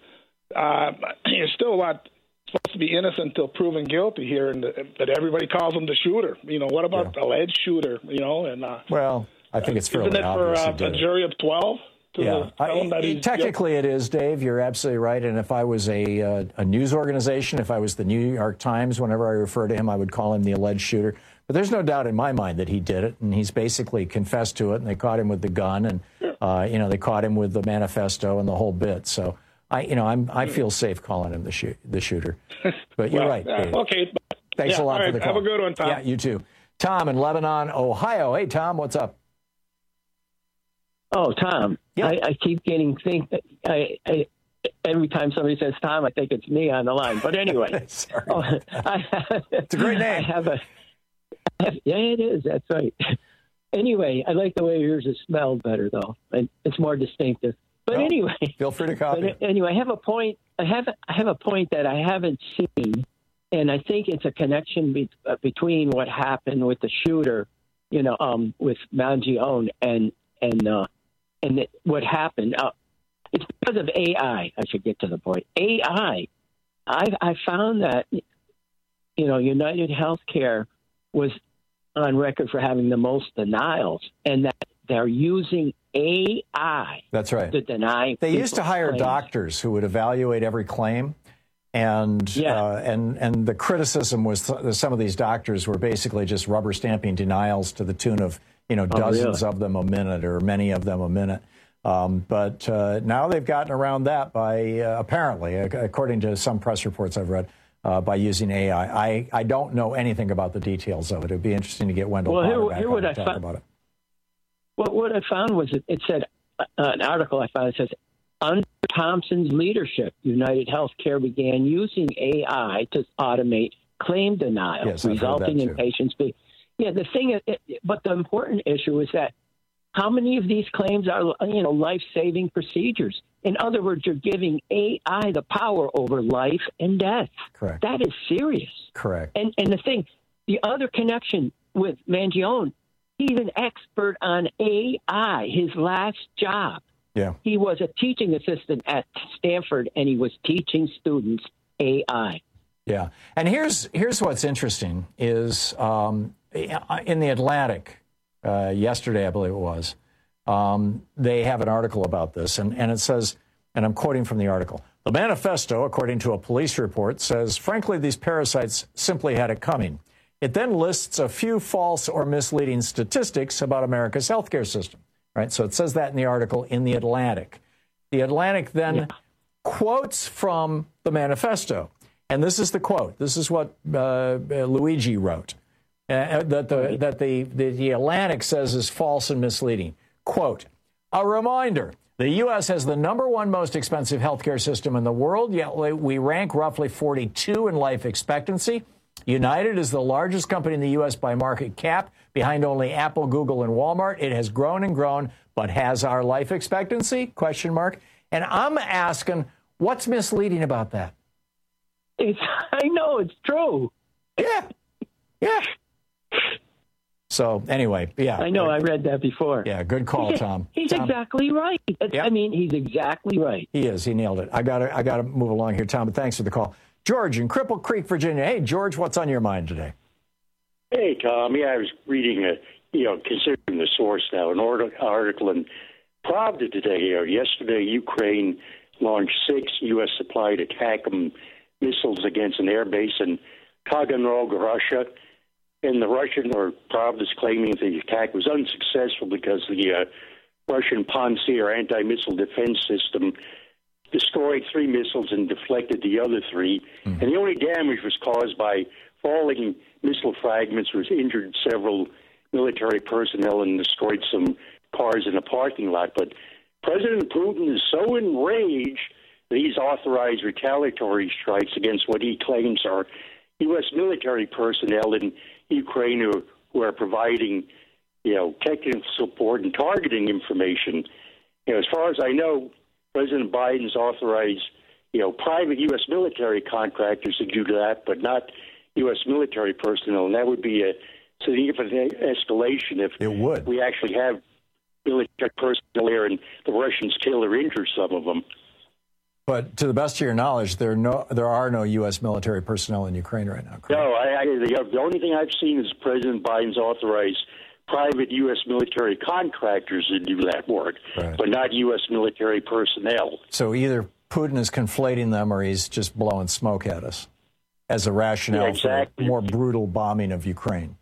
uh, you're still not supposed to be innocent until proven guilty here, and but everybody calls him the shooter. You know, what about yeah. the alleged shooter? You know, and uh, well, I think it's fairly isn't it for obvious uh, a jury of twelve? Yeah, I, technically it is, Dave. You're absolutely right. And if I was a uh, a news organization, if I was the New York Times, whenever I refer to him, I would call him the alleged shooter. But there's no doubt in my mind that he did it, and he's basically confessed to it. And they caught him with the gun, and uh, you know they caught him with the manifesto and the whole bit. So I, you know, I'm I feel safe calling him the shoot the shooter. But you're well, right, Dave. Uh, okay. Thanks yeah, a lot right. for the call. Have a good one, Tom. Yeah, you too. Tom in Lebanon, Ohio. Hey, Tom, what's up? Oh, Tom. Yeah. I, I keep getting think. I, I every time somebody says Tom, I think it's me on the line. But anyway, Sorry. oh, I, it's a great name. I have a Yeah, it is. That's right. Anyway, I like the way yours is smelled better, though. It's more distinctive. But well, anyway, feel free to copy. But anyway, I have a point. I have I have a point that I haven't seen, and I think it's a connection be, uh, between what happened with the shooter, you know, um, with Mangione, and and uh, and the, what happened. Uh, it's because of A I. I should get to the point. A I. I I found that, you know, United Healthcare was on record for having the most denials, and that they're using A I. That's right. To deny. They used to hire claims. doctors who would evaluate every claim, and yeah. uh, and and the criticism was th- that some of these doctors were basically just rubber stamping denials to the tune of, you know, Oh, dozens really? of them a minute, or many of them a minute. Um, but uh, now they've gotten around that by uh, apparently, according to some press reports I've read, uh, by using A I. I, I don't know anything about the details of it. It'd be interesting to get Wendell Well, Potter here, back here on what to I talk found, about it. What, what I found was it, it said, uh, an article I found, it says, under Thompson's leadership, United Healthcare began using A I to automate claim denial, Yes, I've heard resulting that in too. patients being... Yeah, the thing is, it, but the important issue is that how many of these claims are, you know, life-saving procedures? In other words, you're giving A I the power over life and death. Correct. That is serious. Correct. And and the thing, the other connection with Mangione, he's an expert on A I. His last job, Yeah. he was a teaching assistant at Stanford, and he was teaching students A I. Yeah, and here's here's what's interesting is um, in the Atlantic uh, yesterday, I believe it was, um, they have an article about this, and, and it says, and I'm quoting from the article, the manifesto, according to a police report, says, frankly, these parasites simply had it coming. It then lists a few false or misleading statistics about America's healthcare system, right? So it says that in the article in the Atlantic. The Atlantic then yeah. quotes from the manifesto. And this is the quote. This is what uh, Luigi wrote, uh, that, the, that the, the, the Atlantic says is false and misleading. Quote, a reminder, the U S has the number one most expensive healthcare system in the world, yet we rank roughly forty-two in life expectancy. United is the largest company in the U S by market cap, behind only Apple, Google, and Walmart. It has grown and grown, but has our life expectancy? Question mark. And I'm asking, what's misleading about that? It's, I know, it's true. Yeah. Yeah. So anyway, yeah. I know, I read that before. Yeah, good call, Tom. He's Tom. exactly right. Yep. I mean, he's exactly right. He is. He nailed it. I got to I got to move along here, Tom, but thanks for the call. George in Cripple Creek, Virginia. Hey, George, what's on your mind today? Hey, Tom. Yeah, I was reading, a, you know, considering the source now, an article in Pravda today, or yesterday, Ukraine launched six U S supplied ATACMS missiles against an airbase in Taganrog, Russia. And the Russian, or Pravda, is claiming the attack was unsuccessful because the uh, Russian Pantsir anti-missile defense system destroyed three missiles and deflected the other three. Mm-hmm. And the only damage was caused by falling missile fragments, which injured several military personnel and destroyed some cars in a parking lot. But President Putin is so enraged that he's authorized retaliatory strikes against what he claims are U S military personnel in Ukraine who, who are providing, you know, technical support and targeting information. You know, as far as I know, President Biden's authorized, you know, private U S military contractors to do that, but not U S military personnel, and that would be a significant escalation if it would. we actually have military personnel there and the Russians kill or injure some of them. But to the best of your knowledge, there are no there are no U S military personnel in Ukraine right now. Correct? No, I, I, the, the only thing I've seen is President Biden's authorized private U S military contractors to do that work, right, but not U S military personnel. So either Putin is conflating them or he's just blowing smoke at us as a rationale yeah, exactly. for more brutal bombing of Ukraine.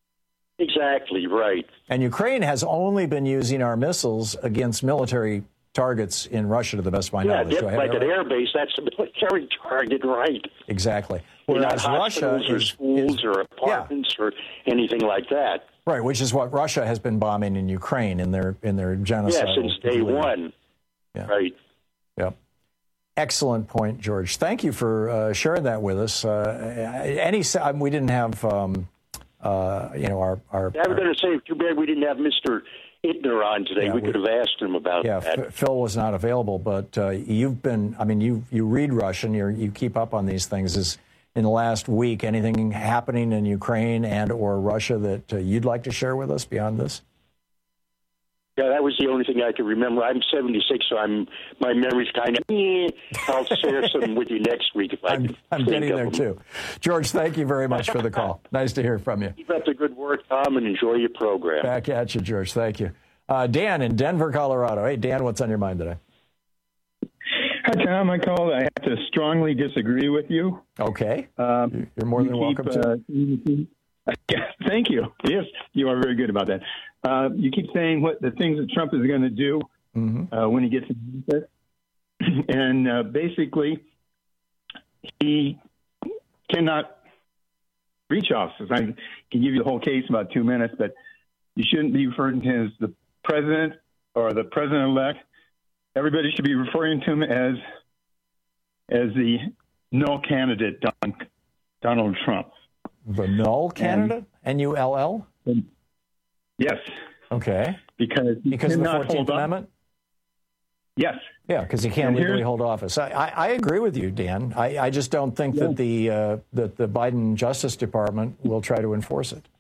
Exactly, right. And Ukraine has only been using our missiles against military targets in Russia, to the best of my yeah, knowledge. Yeah, like an right? airbase, that's a military target, right? Exactly. Whereas Russia or is, schools is, or apartments yeah. or anything like that. Right, which is what Russia has been bombing in Ukraine in their in their genocide. Yeah, since day one. Yeah. Right. Yep. Excellent point, George. Thank you for uh, sharing that with us. Uh, any we didn't have um, uh, you know, our... our I was going to say, too bad we didn't have Mister Ittner on today. Yeah, we, we could have asked him about yeah, that. F- Phil was not available, but uh, you've been, I mean, you you read Russian, you you keep up on these things. Is in the last week anything happening in Ukraine and or Russia that uh, you'd like to share with us beyond this? Yeah, that was the only thing I could remember. I'm seventy-six, so I'm my memory's kind of. Eh. I'll share some with you next week if I I'm, can. I'm think getting of there them. too. George, thank you very much for the call. Nice to hear from you. Keep up the good work, Tom, and enjoy your program. Back at you, George. Thank you. Uh, Dan in Denver, Colorado. Hey, Dan, what's on your mind today? Hi, Tom. I called. I have to strongly disagree with you. Okay. Um, You're more than you welcome keep, to. Uh, you, yeah, thank you. Yes, you are very good about that. Uh, you keep saying what the things that Trump is going to do mm-hmm. uh, when he gets in office, and uh, basically, he cannot reach office. I can give you the whole case in about two minutes, but you shouldn't be referring to him as the president or the president-elect. Everybody should be referring to him as as the null candidate, Don, Donald Trump. The null candidate? N U L L? Yes. Okay. Because because of the fourteenth Amendment? Yes. Yeah, because he can't And legally here's- hold office. I, I, I agree with you, Dan. I, I just don't think Yeah. that the uh, that the Biden Justice Department will try to enforce it.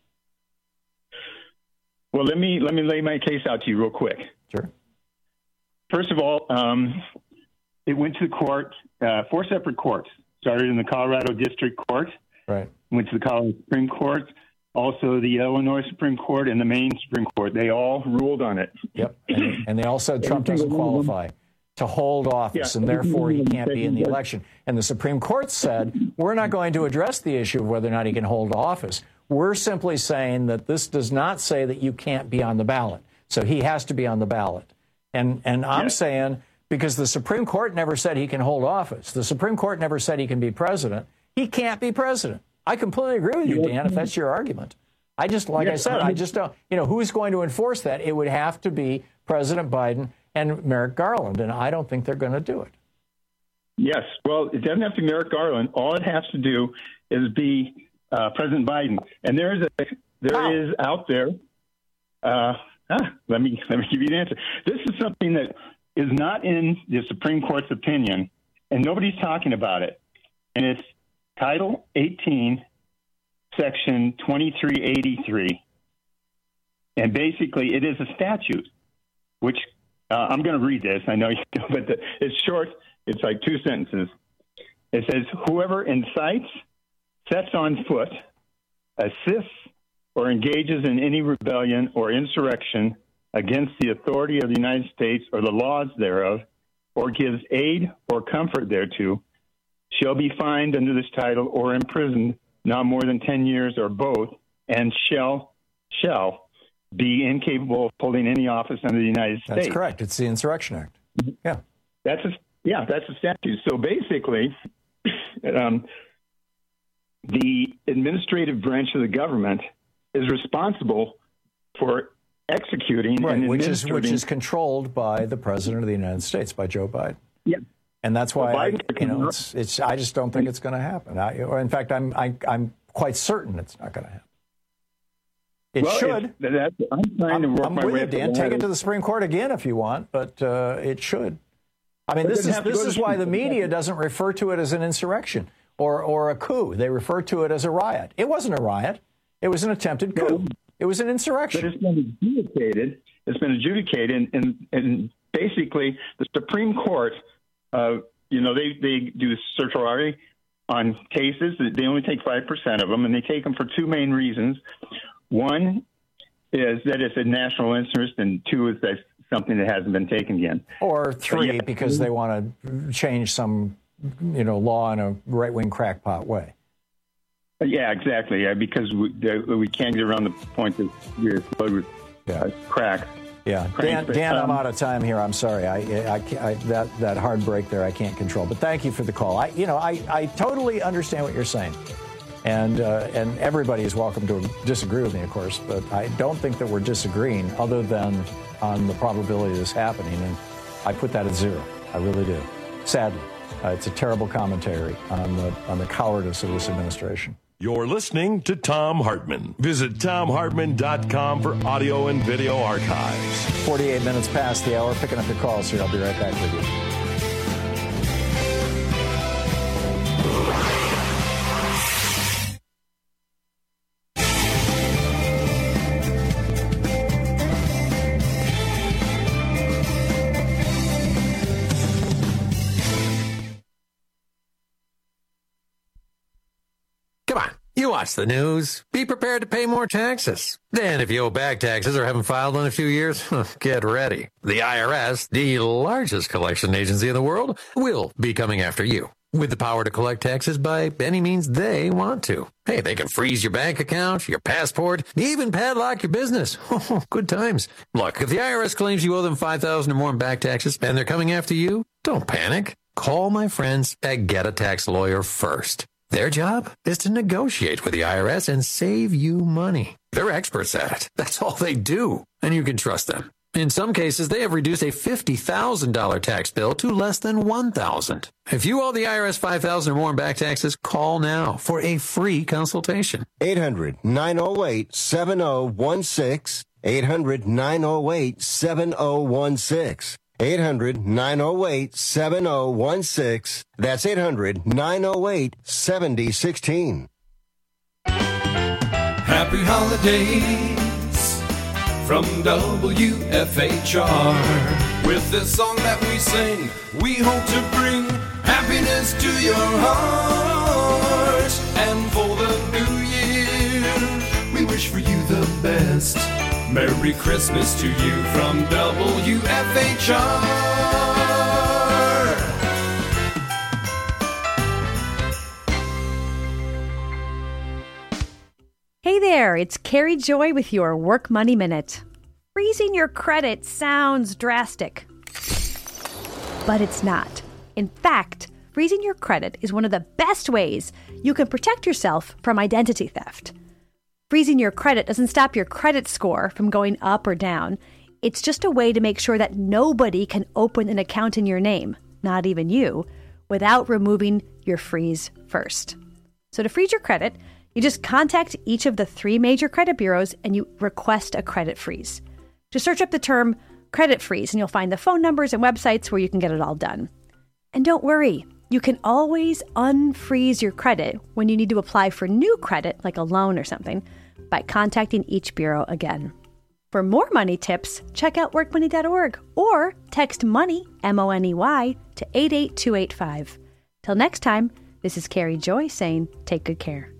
Well, let me let me lay my case out to you real quick. Sure. First of all, um, it went to the court, uh, four separate courts. Started in the Colorado District Court, Right. went to the Colorado Supreme Court, also the Illinois Supreme Court and the Maine Supreme Court. They all ruled on it. Yep. And, and they all said Trump doesn't qualify to hold office, Yeah. and therefore he can't be in the election. And the Supreme Court said, we're not going to address the issue of whether or not he can hold office. We're simply saying that this does not say that you can't be on the ballot. So he has to be on the ballot. And and I'm Yes. saying, because the Supreme Court never said he can hold office, the Supreme Court never said he can be president, he can't be president. I completely agree with you, Dan, if that's your argument. I just, like I Yes, said, I I'm- just don't, you know, who's going to enforce that? It would have to be President Biden and Merrick Garland, and I don't think they're going to do it. Yes. Well, it doesn't have to be Merrick Garland. All it has to do is be uh, President Biden. And there is a there How? is out there. Uh, ah, let me let me give you the answer. This is something that is not in the Supreme Court's opinion, and nobody's talking about it. And it's Title eighteen, Section twenty-three eighty-three, and basically it is a statute, which uh, I'm going to read this. I know, you know, but the, it's short. It's like two sentences. It says, whoever incites, sets on foot, assists, or engages in any rebellion or insurrection against the authority of the United States or the laws thereof, or gives aid or comfort thereto, shall be fined under this title or imprisoned not more than ten years or both, and shall, shall be incapable of holding any office under the United States. That's correct. It's the Insurrection Act. Yeah. That's a, yeah, that's a statute. So basically, um, the administrative branch of the government is responsible for executing Right, and which is which administrating- is controlled by the President of the United States, by Joe Biden. Yeah. And that's why, Well, I, Biden- you know, it's, it's. I just don't think it's going to happen. I, or in fact, I'm I, I'm quite certain it's not going to happen. It Well, should. it's- That's, I'm trying to I'm, work I'm my with way you, up the Dan. Take ladder. it to the Supreme Court again if you want, but uh, it should. I mean, But it this doesn't is have to this go to is the why the Supreme Court. media doesn't refer to it as an insurrection or or a coup. They refer to it as a riot. It wasn't a riot. It was an attempted coup. It was an insurrection. But it's been adjudicated. It's been adjudicated, and, and, and basically the Supreme Court, uh, you know, they, they do certiorari on cases. They only take five percent of them, and they take them for two main reasons. One is that it's a national interest, and two is that it's something that hasn't been taken yet. Or three, yeah. because they want to change some, you know, law in a right-wing crackpot way. Yeah, exactly. Yeah, because we, uh, we can't get around the point that we're loaded with uh, cracks. Yeah, Dan, Cranks, but, Dan I'm um, out of time here. I'm sorry. I, I, I, that that hard break there, I can't control. But thank you for the call. I, you know, I, I totally understand what you're saying, and uh, and everybody is welcome to disagree with me, of course. But I don't think that we're disagreeing, other than on the probability of this happening, and I put that at zero. I really do. Sadly, uh, it's a terrible commentary on the on the cowardice of this administration. You're listening to Thom Hartmann. Visit Thom Hartmann dot com for audio and video archives. forty-eight minutes past the hour, picking up your calls here. I'll be right back with you. You watch the news. Be prepared to pay more taxes. Then if you owe back taxes or haven't filed in a few years, get ready. The I R S, the largest collection agency in the world, will be coming after you with the power to collect taxes by any means they want to. Hey, they can freeze your bank account, your passport, even padlock your business. Good times. Look, if the I R S claims you owe them five thousand dollars or more in back taxes and they're coming after you, don't panic. Call my friends at Get a Tax Lawyer first. Their job is to negotiate with the I R S and save you money. They're experts at it. That's all they do, and you can trust them. In some cases, they have reduced a fifty thousand dollars tax bill to less than one thousand dollars. If you owe the I R S five thousand dollars or more in back taxes, call now for a free consultation. eight hundred, nine oh eight, seven oh one six. eight hundred, nine oh eight, seven oh one six. eight hundred, nine oh eight, seven oh one six. That's eight hundred, nine oh eight, seven oh one six. Happy holidays from W F H R. With this song that we sing, we hope to bring happiness to your heart. And for the new year, we wish for you the best. Merry Christmas to you from W F H R. Hey there, it's Carrie Joy with your Work Money Minute. Freezing your credit sounds drastic, but it's not. In fact, freezing your credit is one of the best ways you can protect yourself from identity theft. Freezing your credit doesn't stop your credit score from going up or down. It's just a way to make sure that nobody can open an account in your name, not even you, without removing your freeze first. So to freeze your credit, you just contact each of the three major credit bureaus and you request a credit freeze. Just search up the term credit freeze and you'll find the phone numbers and websites where you can get it all done. And don't worry, you can always unfreeze your credit when you need to apply for new credit, like a loan or something, by contacting each bureau again. For more money tips, check out work money dot org or text MONEY, M O N E Y, to eight eight two eight five. Till next time, this is Carrie Joy saying take good care.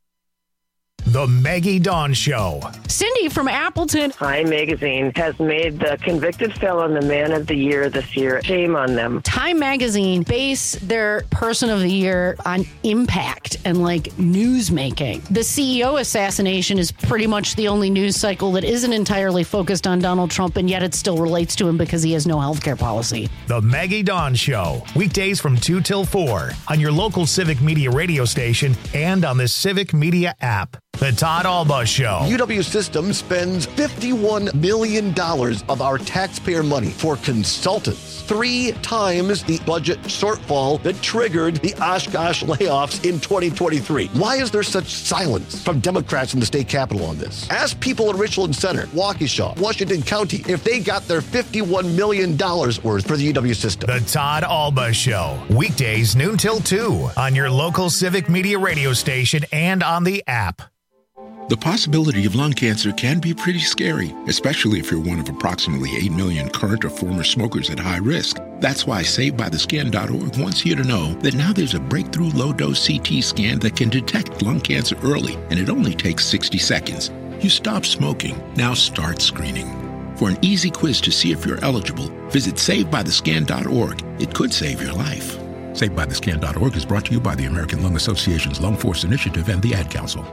The Maggie Dawn Show. Cindy from Appleton. Time Magazine has made the convicted felon the man of the year this year. Shame on them. Time Magazine base their person of the year on impact and like news making. The C E O assassination is pretty much the only news cycle that isn't entirely focused on Donald Trump, and yet it still relates to him because he has no healthcare policy. The Maggie Dawn Show. Weekdays from two till four on your local Civic Media radio station and on the Civic Media app. The Todd Alba Show. U W Systems spends fifty-one million dollars of our taxpayer money for consultants. Three times the budget shortfall that triggered the Oshkosh layoffs in twenty twenty-three. Why is there such silence from Democrats in the state capitol on this? Ask people in Richland Center, Waukesha, Washington County if they got their fifty-one million dollars worth for the U W system. The Todd Alba Show. Weekdays noon till two on your local Civic Media radio station and on the app. The possibility of lung cancer can be pretty scary, especially if you're one of approximately eight million current or former smokers at high risk. That's why Saved By The Skin dot org wants you to know that now there's a breakthrough low-dose C T scan that can detect lung cancer early, and it only takes sixty seconds. You stop smoking, now start screening. For an easy quiz to see if you're eligible, visit Saved By The Skin dot org. It could save your life. Saved By The Skin dot org is brought to you by the American Lung Association's Lung Force Initiative and the Ad Council.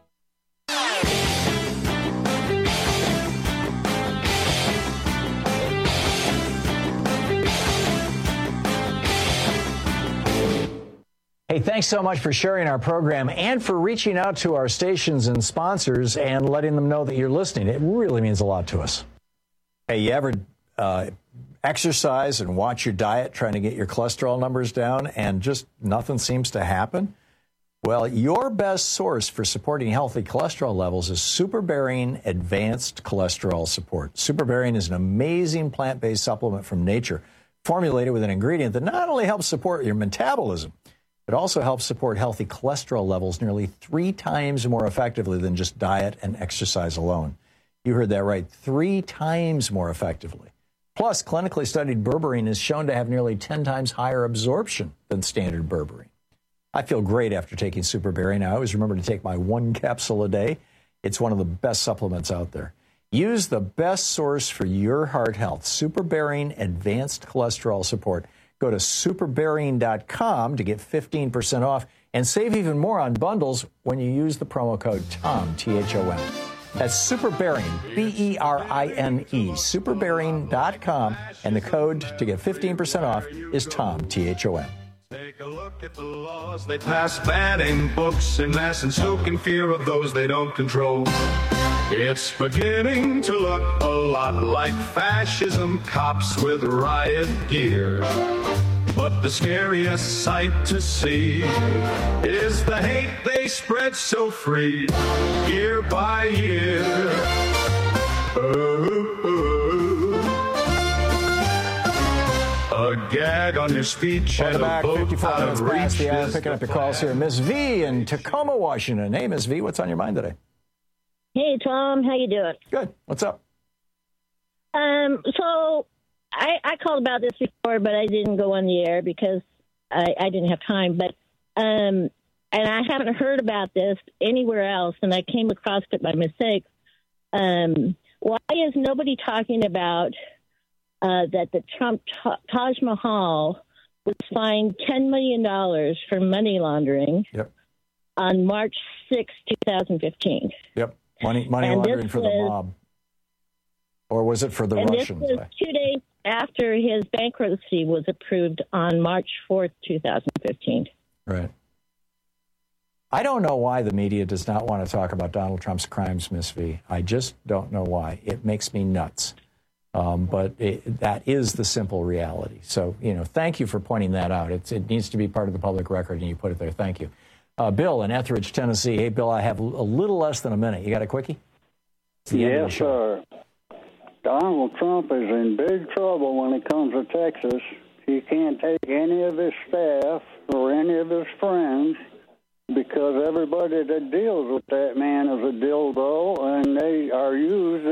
Hey, thanks so much for sharing our program and for reaching out to our stations and sponsors and letting them know that you're listening. It really means a lot to us. Hey, you ever uh, exercise and watch your diet trying to get your cholesterol numbers down and just nothing seems to happen? Well, your best source for supporting healthy cholesterol levels is Superbearing Advanced Cholesterol Support. Superbearing is an amazing plant-based supplement from nature, formulated with an ingredient that not only helps support your metabolism, but also helps support healthy cholesterol levels nearly three times more effectively than just diet and exercise alone. You heard that right, three times more effectively. Plus, clinically studied berberine is shown to have nearly ten times higher absorption than standard berberine. I feel great after taking Superbearing. I always remember to take my one capsule a day. It's one of the best supplements out there. Use the best source for your heart health, Superbearing Advanced Cholesterol Support. Go to superbearing dot com to get fifteen percent off and save even more on bundles when you use the promo code TOM, T H O M. That's Superbearing, B E R I N E, superbearing dot com, and the code to get fifteen percent off is TOM, T H O M. Take a look at the laws they pass, banning books and lessons, stoking fear of those they don't control. It's beginning to look a lot like fascism, cops with riot gear. But the scariest sight to see is the hate they spread so free, year by year. Oh, oh. A gag on your speech Welcome and back, a boat fifty-four out minutes of reach. past the hour. Picking up your calls here. Miss V in Tacoma, Washington. Hey, Miss V, what's on your mind today? Hey, Tom, how you doing? Good. What's up? Um, so I, I called about this before, but I didn't go on the air because I, I didn't have time. But um, and I haven't heard about this anywhere else, and I came across it by mistake. Um, why is nobody talking about uh, that the Trump Taj Mahal was fined ten million dollars for money laundering yep. on March sixth, twenty fifteen? Yep. Money, money And laundering this for the was- mob. Or was it for the and Russians? this was two days after his bankruptcy was approved on March fourth, twenty fifteen. Right. I don't know why the media does not want to talk about Donald Trump's crimes, Miss V. I just don't know why. It makes me nuts. Um, but it, that is the simple reality. So, you know, thank you for pointing that out. It's, it needs to be part of the public record, and you put it there. Thank you. Uh, Bill in Etheridge, Tennessee. Hey, Bill, I have a little less than a minute. You got a quickie? It's the end of the Yes, show. sir. Donald Trump is in big trouble when it comes to Texas. He can't take any of his staff or any of his friends because everybody that deals with that man is a dildo, and they are used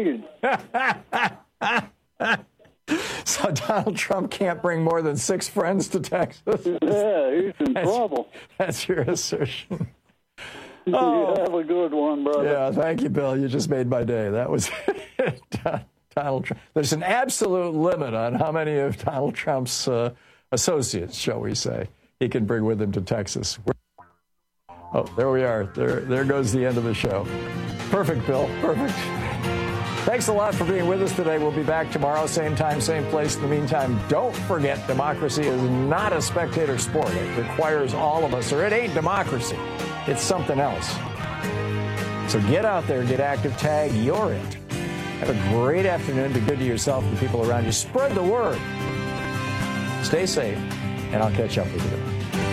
as needed. So Donald Trump can't bring more than six friends to Texas? Yeah, he's in that's, trouble. That's your assertion. You Oh. have a good one, brother. Yeah, thank you, Bill. You just made my day. That was Donald Trump. There's an absolute limit on how many of Donald Trump's uh, associates, shall we say, he can bring with him to Texas. We're... Oh, there we are. There, there goes the end of the show. Perfect, Bill. Perfect. Thanks a lot for being with us today. We'll be back tomorrow, same time, same place. In the meantime, don't forget democracy is not a spectator sport. It requires all of us, or it ain't democracy. It's something else. So get out there, get active, tag, you're it. Have a great afternoon. Be good to yourself and the people around you. Spread the word. Stay safe, and I'll catch up with you.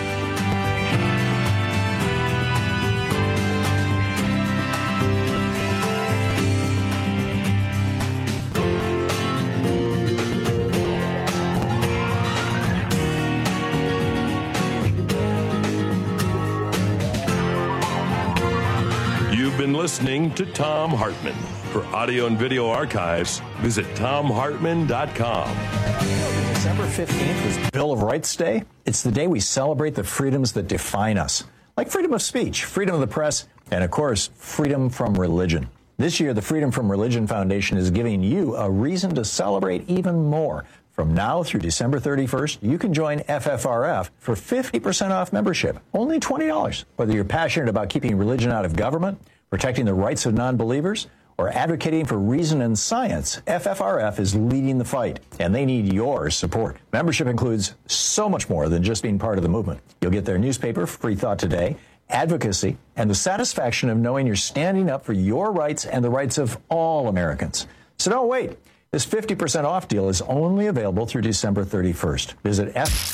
You've been listening to Tom Hartman. For audio and video archives, visit tom hartman dot com. December fifteenth is Bill of Rights Day. It's the day we celebrate the freedoms that define us, like freedom of speech, freedom of the press, and, of course, freedom from religion. This year, the Freedom from Religion Foundation is giving you a reason to celebrate even more. From now through December thirty-first, you can join F F R F for fifty percent off membership, only twenty dollars. Whether you're passionate about keeping religion out of government, protecting the rights of non-believers, or advocating for reason and science, F F R F is leading the fight, and they need your support. Membership includes so much more than just being part of the movement. You'll get their newspaper, Free Thought Today, advocacy, and the satisfaction of knowing you're standing up for your rights and the rights of all Americans. So don't wait. This fifty percent off deal is only available through December thirty-first. Visit F...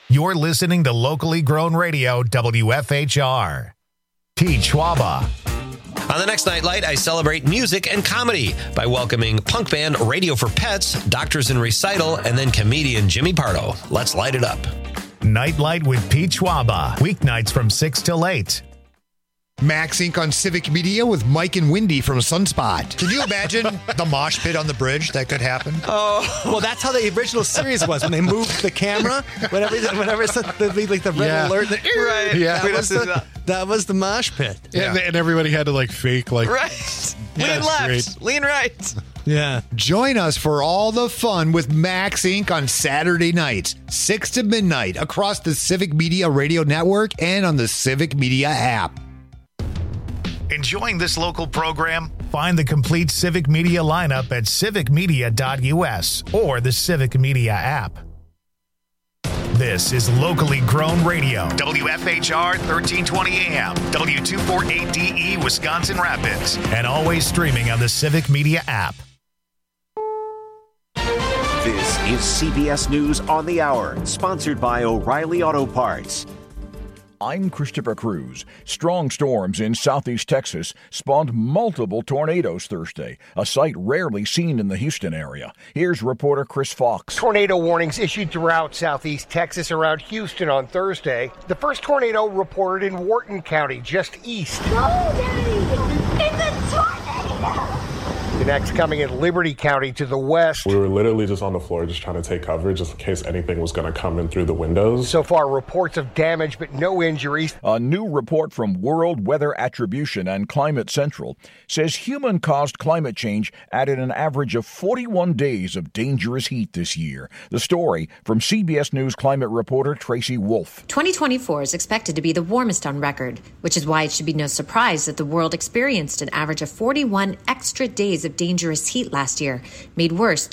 You're listening to locally grown radio W F H R. Pete Schwaba. On the next Nightlight, I celebrate music and comedy by welcoming punk band Radio for Pets, Doctors in Recital, and then comedian Jimmy Pardo. Let's light it up. Nightlight with Pete Schwaba. Weeknights from six till eight. Max Incorporated on Civic Media with Mike and Wendy from Sunspot. Can you imagine the mosh pit on the bridge that could happen? Oh, well, that's how the original series was when they moved the camera. Whenever, whenever it's the, the, like the red Yeah. alert, the, Right. Yeah, that Yeah. was the, that was the mosh pit. Yeah. And, and everybody had to like fake like Right. Yeah, Lean that's left, great. lean right. Yeah. Join us for all the fun with Max Incorporated on Saturday nights, six to midnight, across the Civic Media Radio Network and on the Civic Media app. Enjoying this local program? Find the complete Civic Media lineup at civic media dot u s or the Civic Media app. This is locally grown radio. W F H R thirteen twenty A M, W two forty-eight D E, Wisconsin Rapids, and always streaming on the Civic Media app. This is C B S News on the Hour, sponsored by O'Reilly Auto Parts. I'm Christopher Cruz. Strong storms in southeast Texas spawned multiple tornadoes Thursday, a sight rarely seen in the Houston area. Here's reporter Chris Fox. Tornado warnings issued throughout southeast Texas around Houston on Thursday. The first tornado reported in Wharton County, just east. It's a tornado! The next coming in Liberty County to the west. We were literally just on the floor just trying to take cover just in case anything was going to come in through the windows. So far, reports of damage but no injuries. A new report from World Weather Attribution and Climate Central says human-caused climate change added an average of forty-one days of dangerous heat this year. The story from C B S News climate reporter Tracy Wolf. twenty twenty-four is expected to be the warmest on record, which is why it should be no surprise that the world experienced an average of forty-one extra days of dangerous heat last year, made worse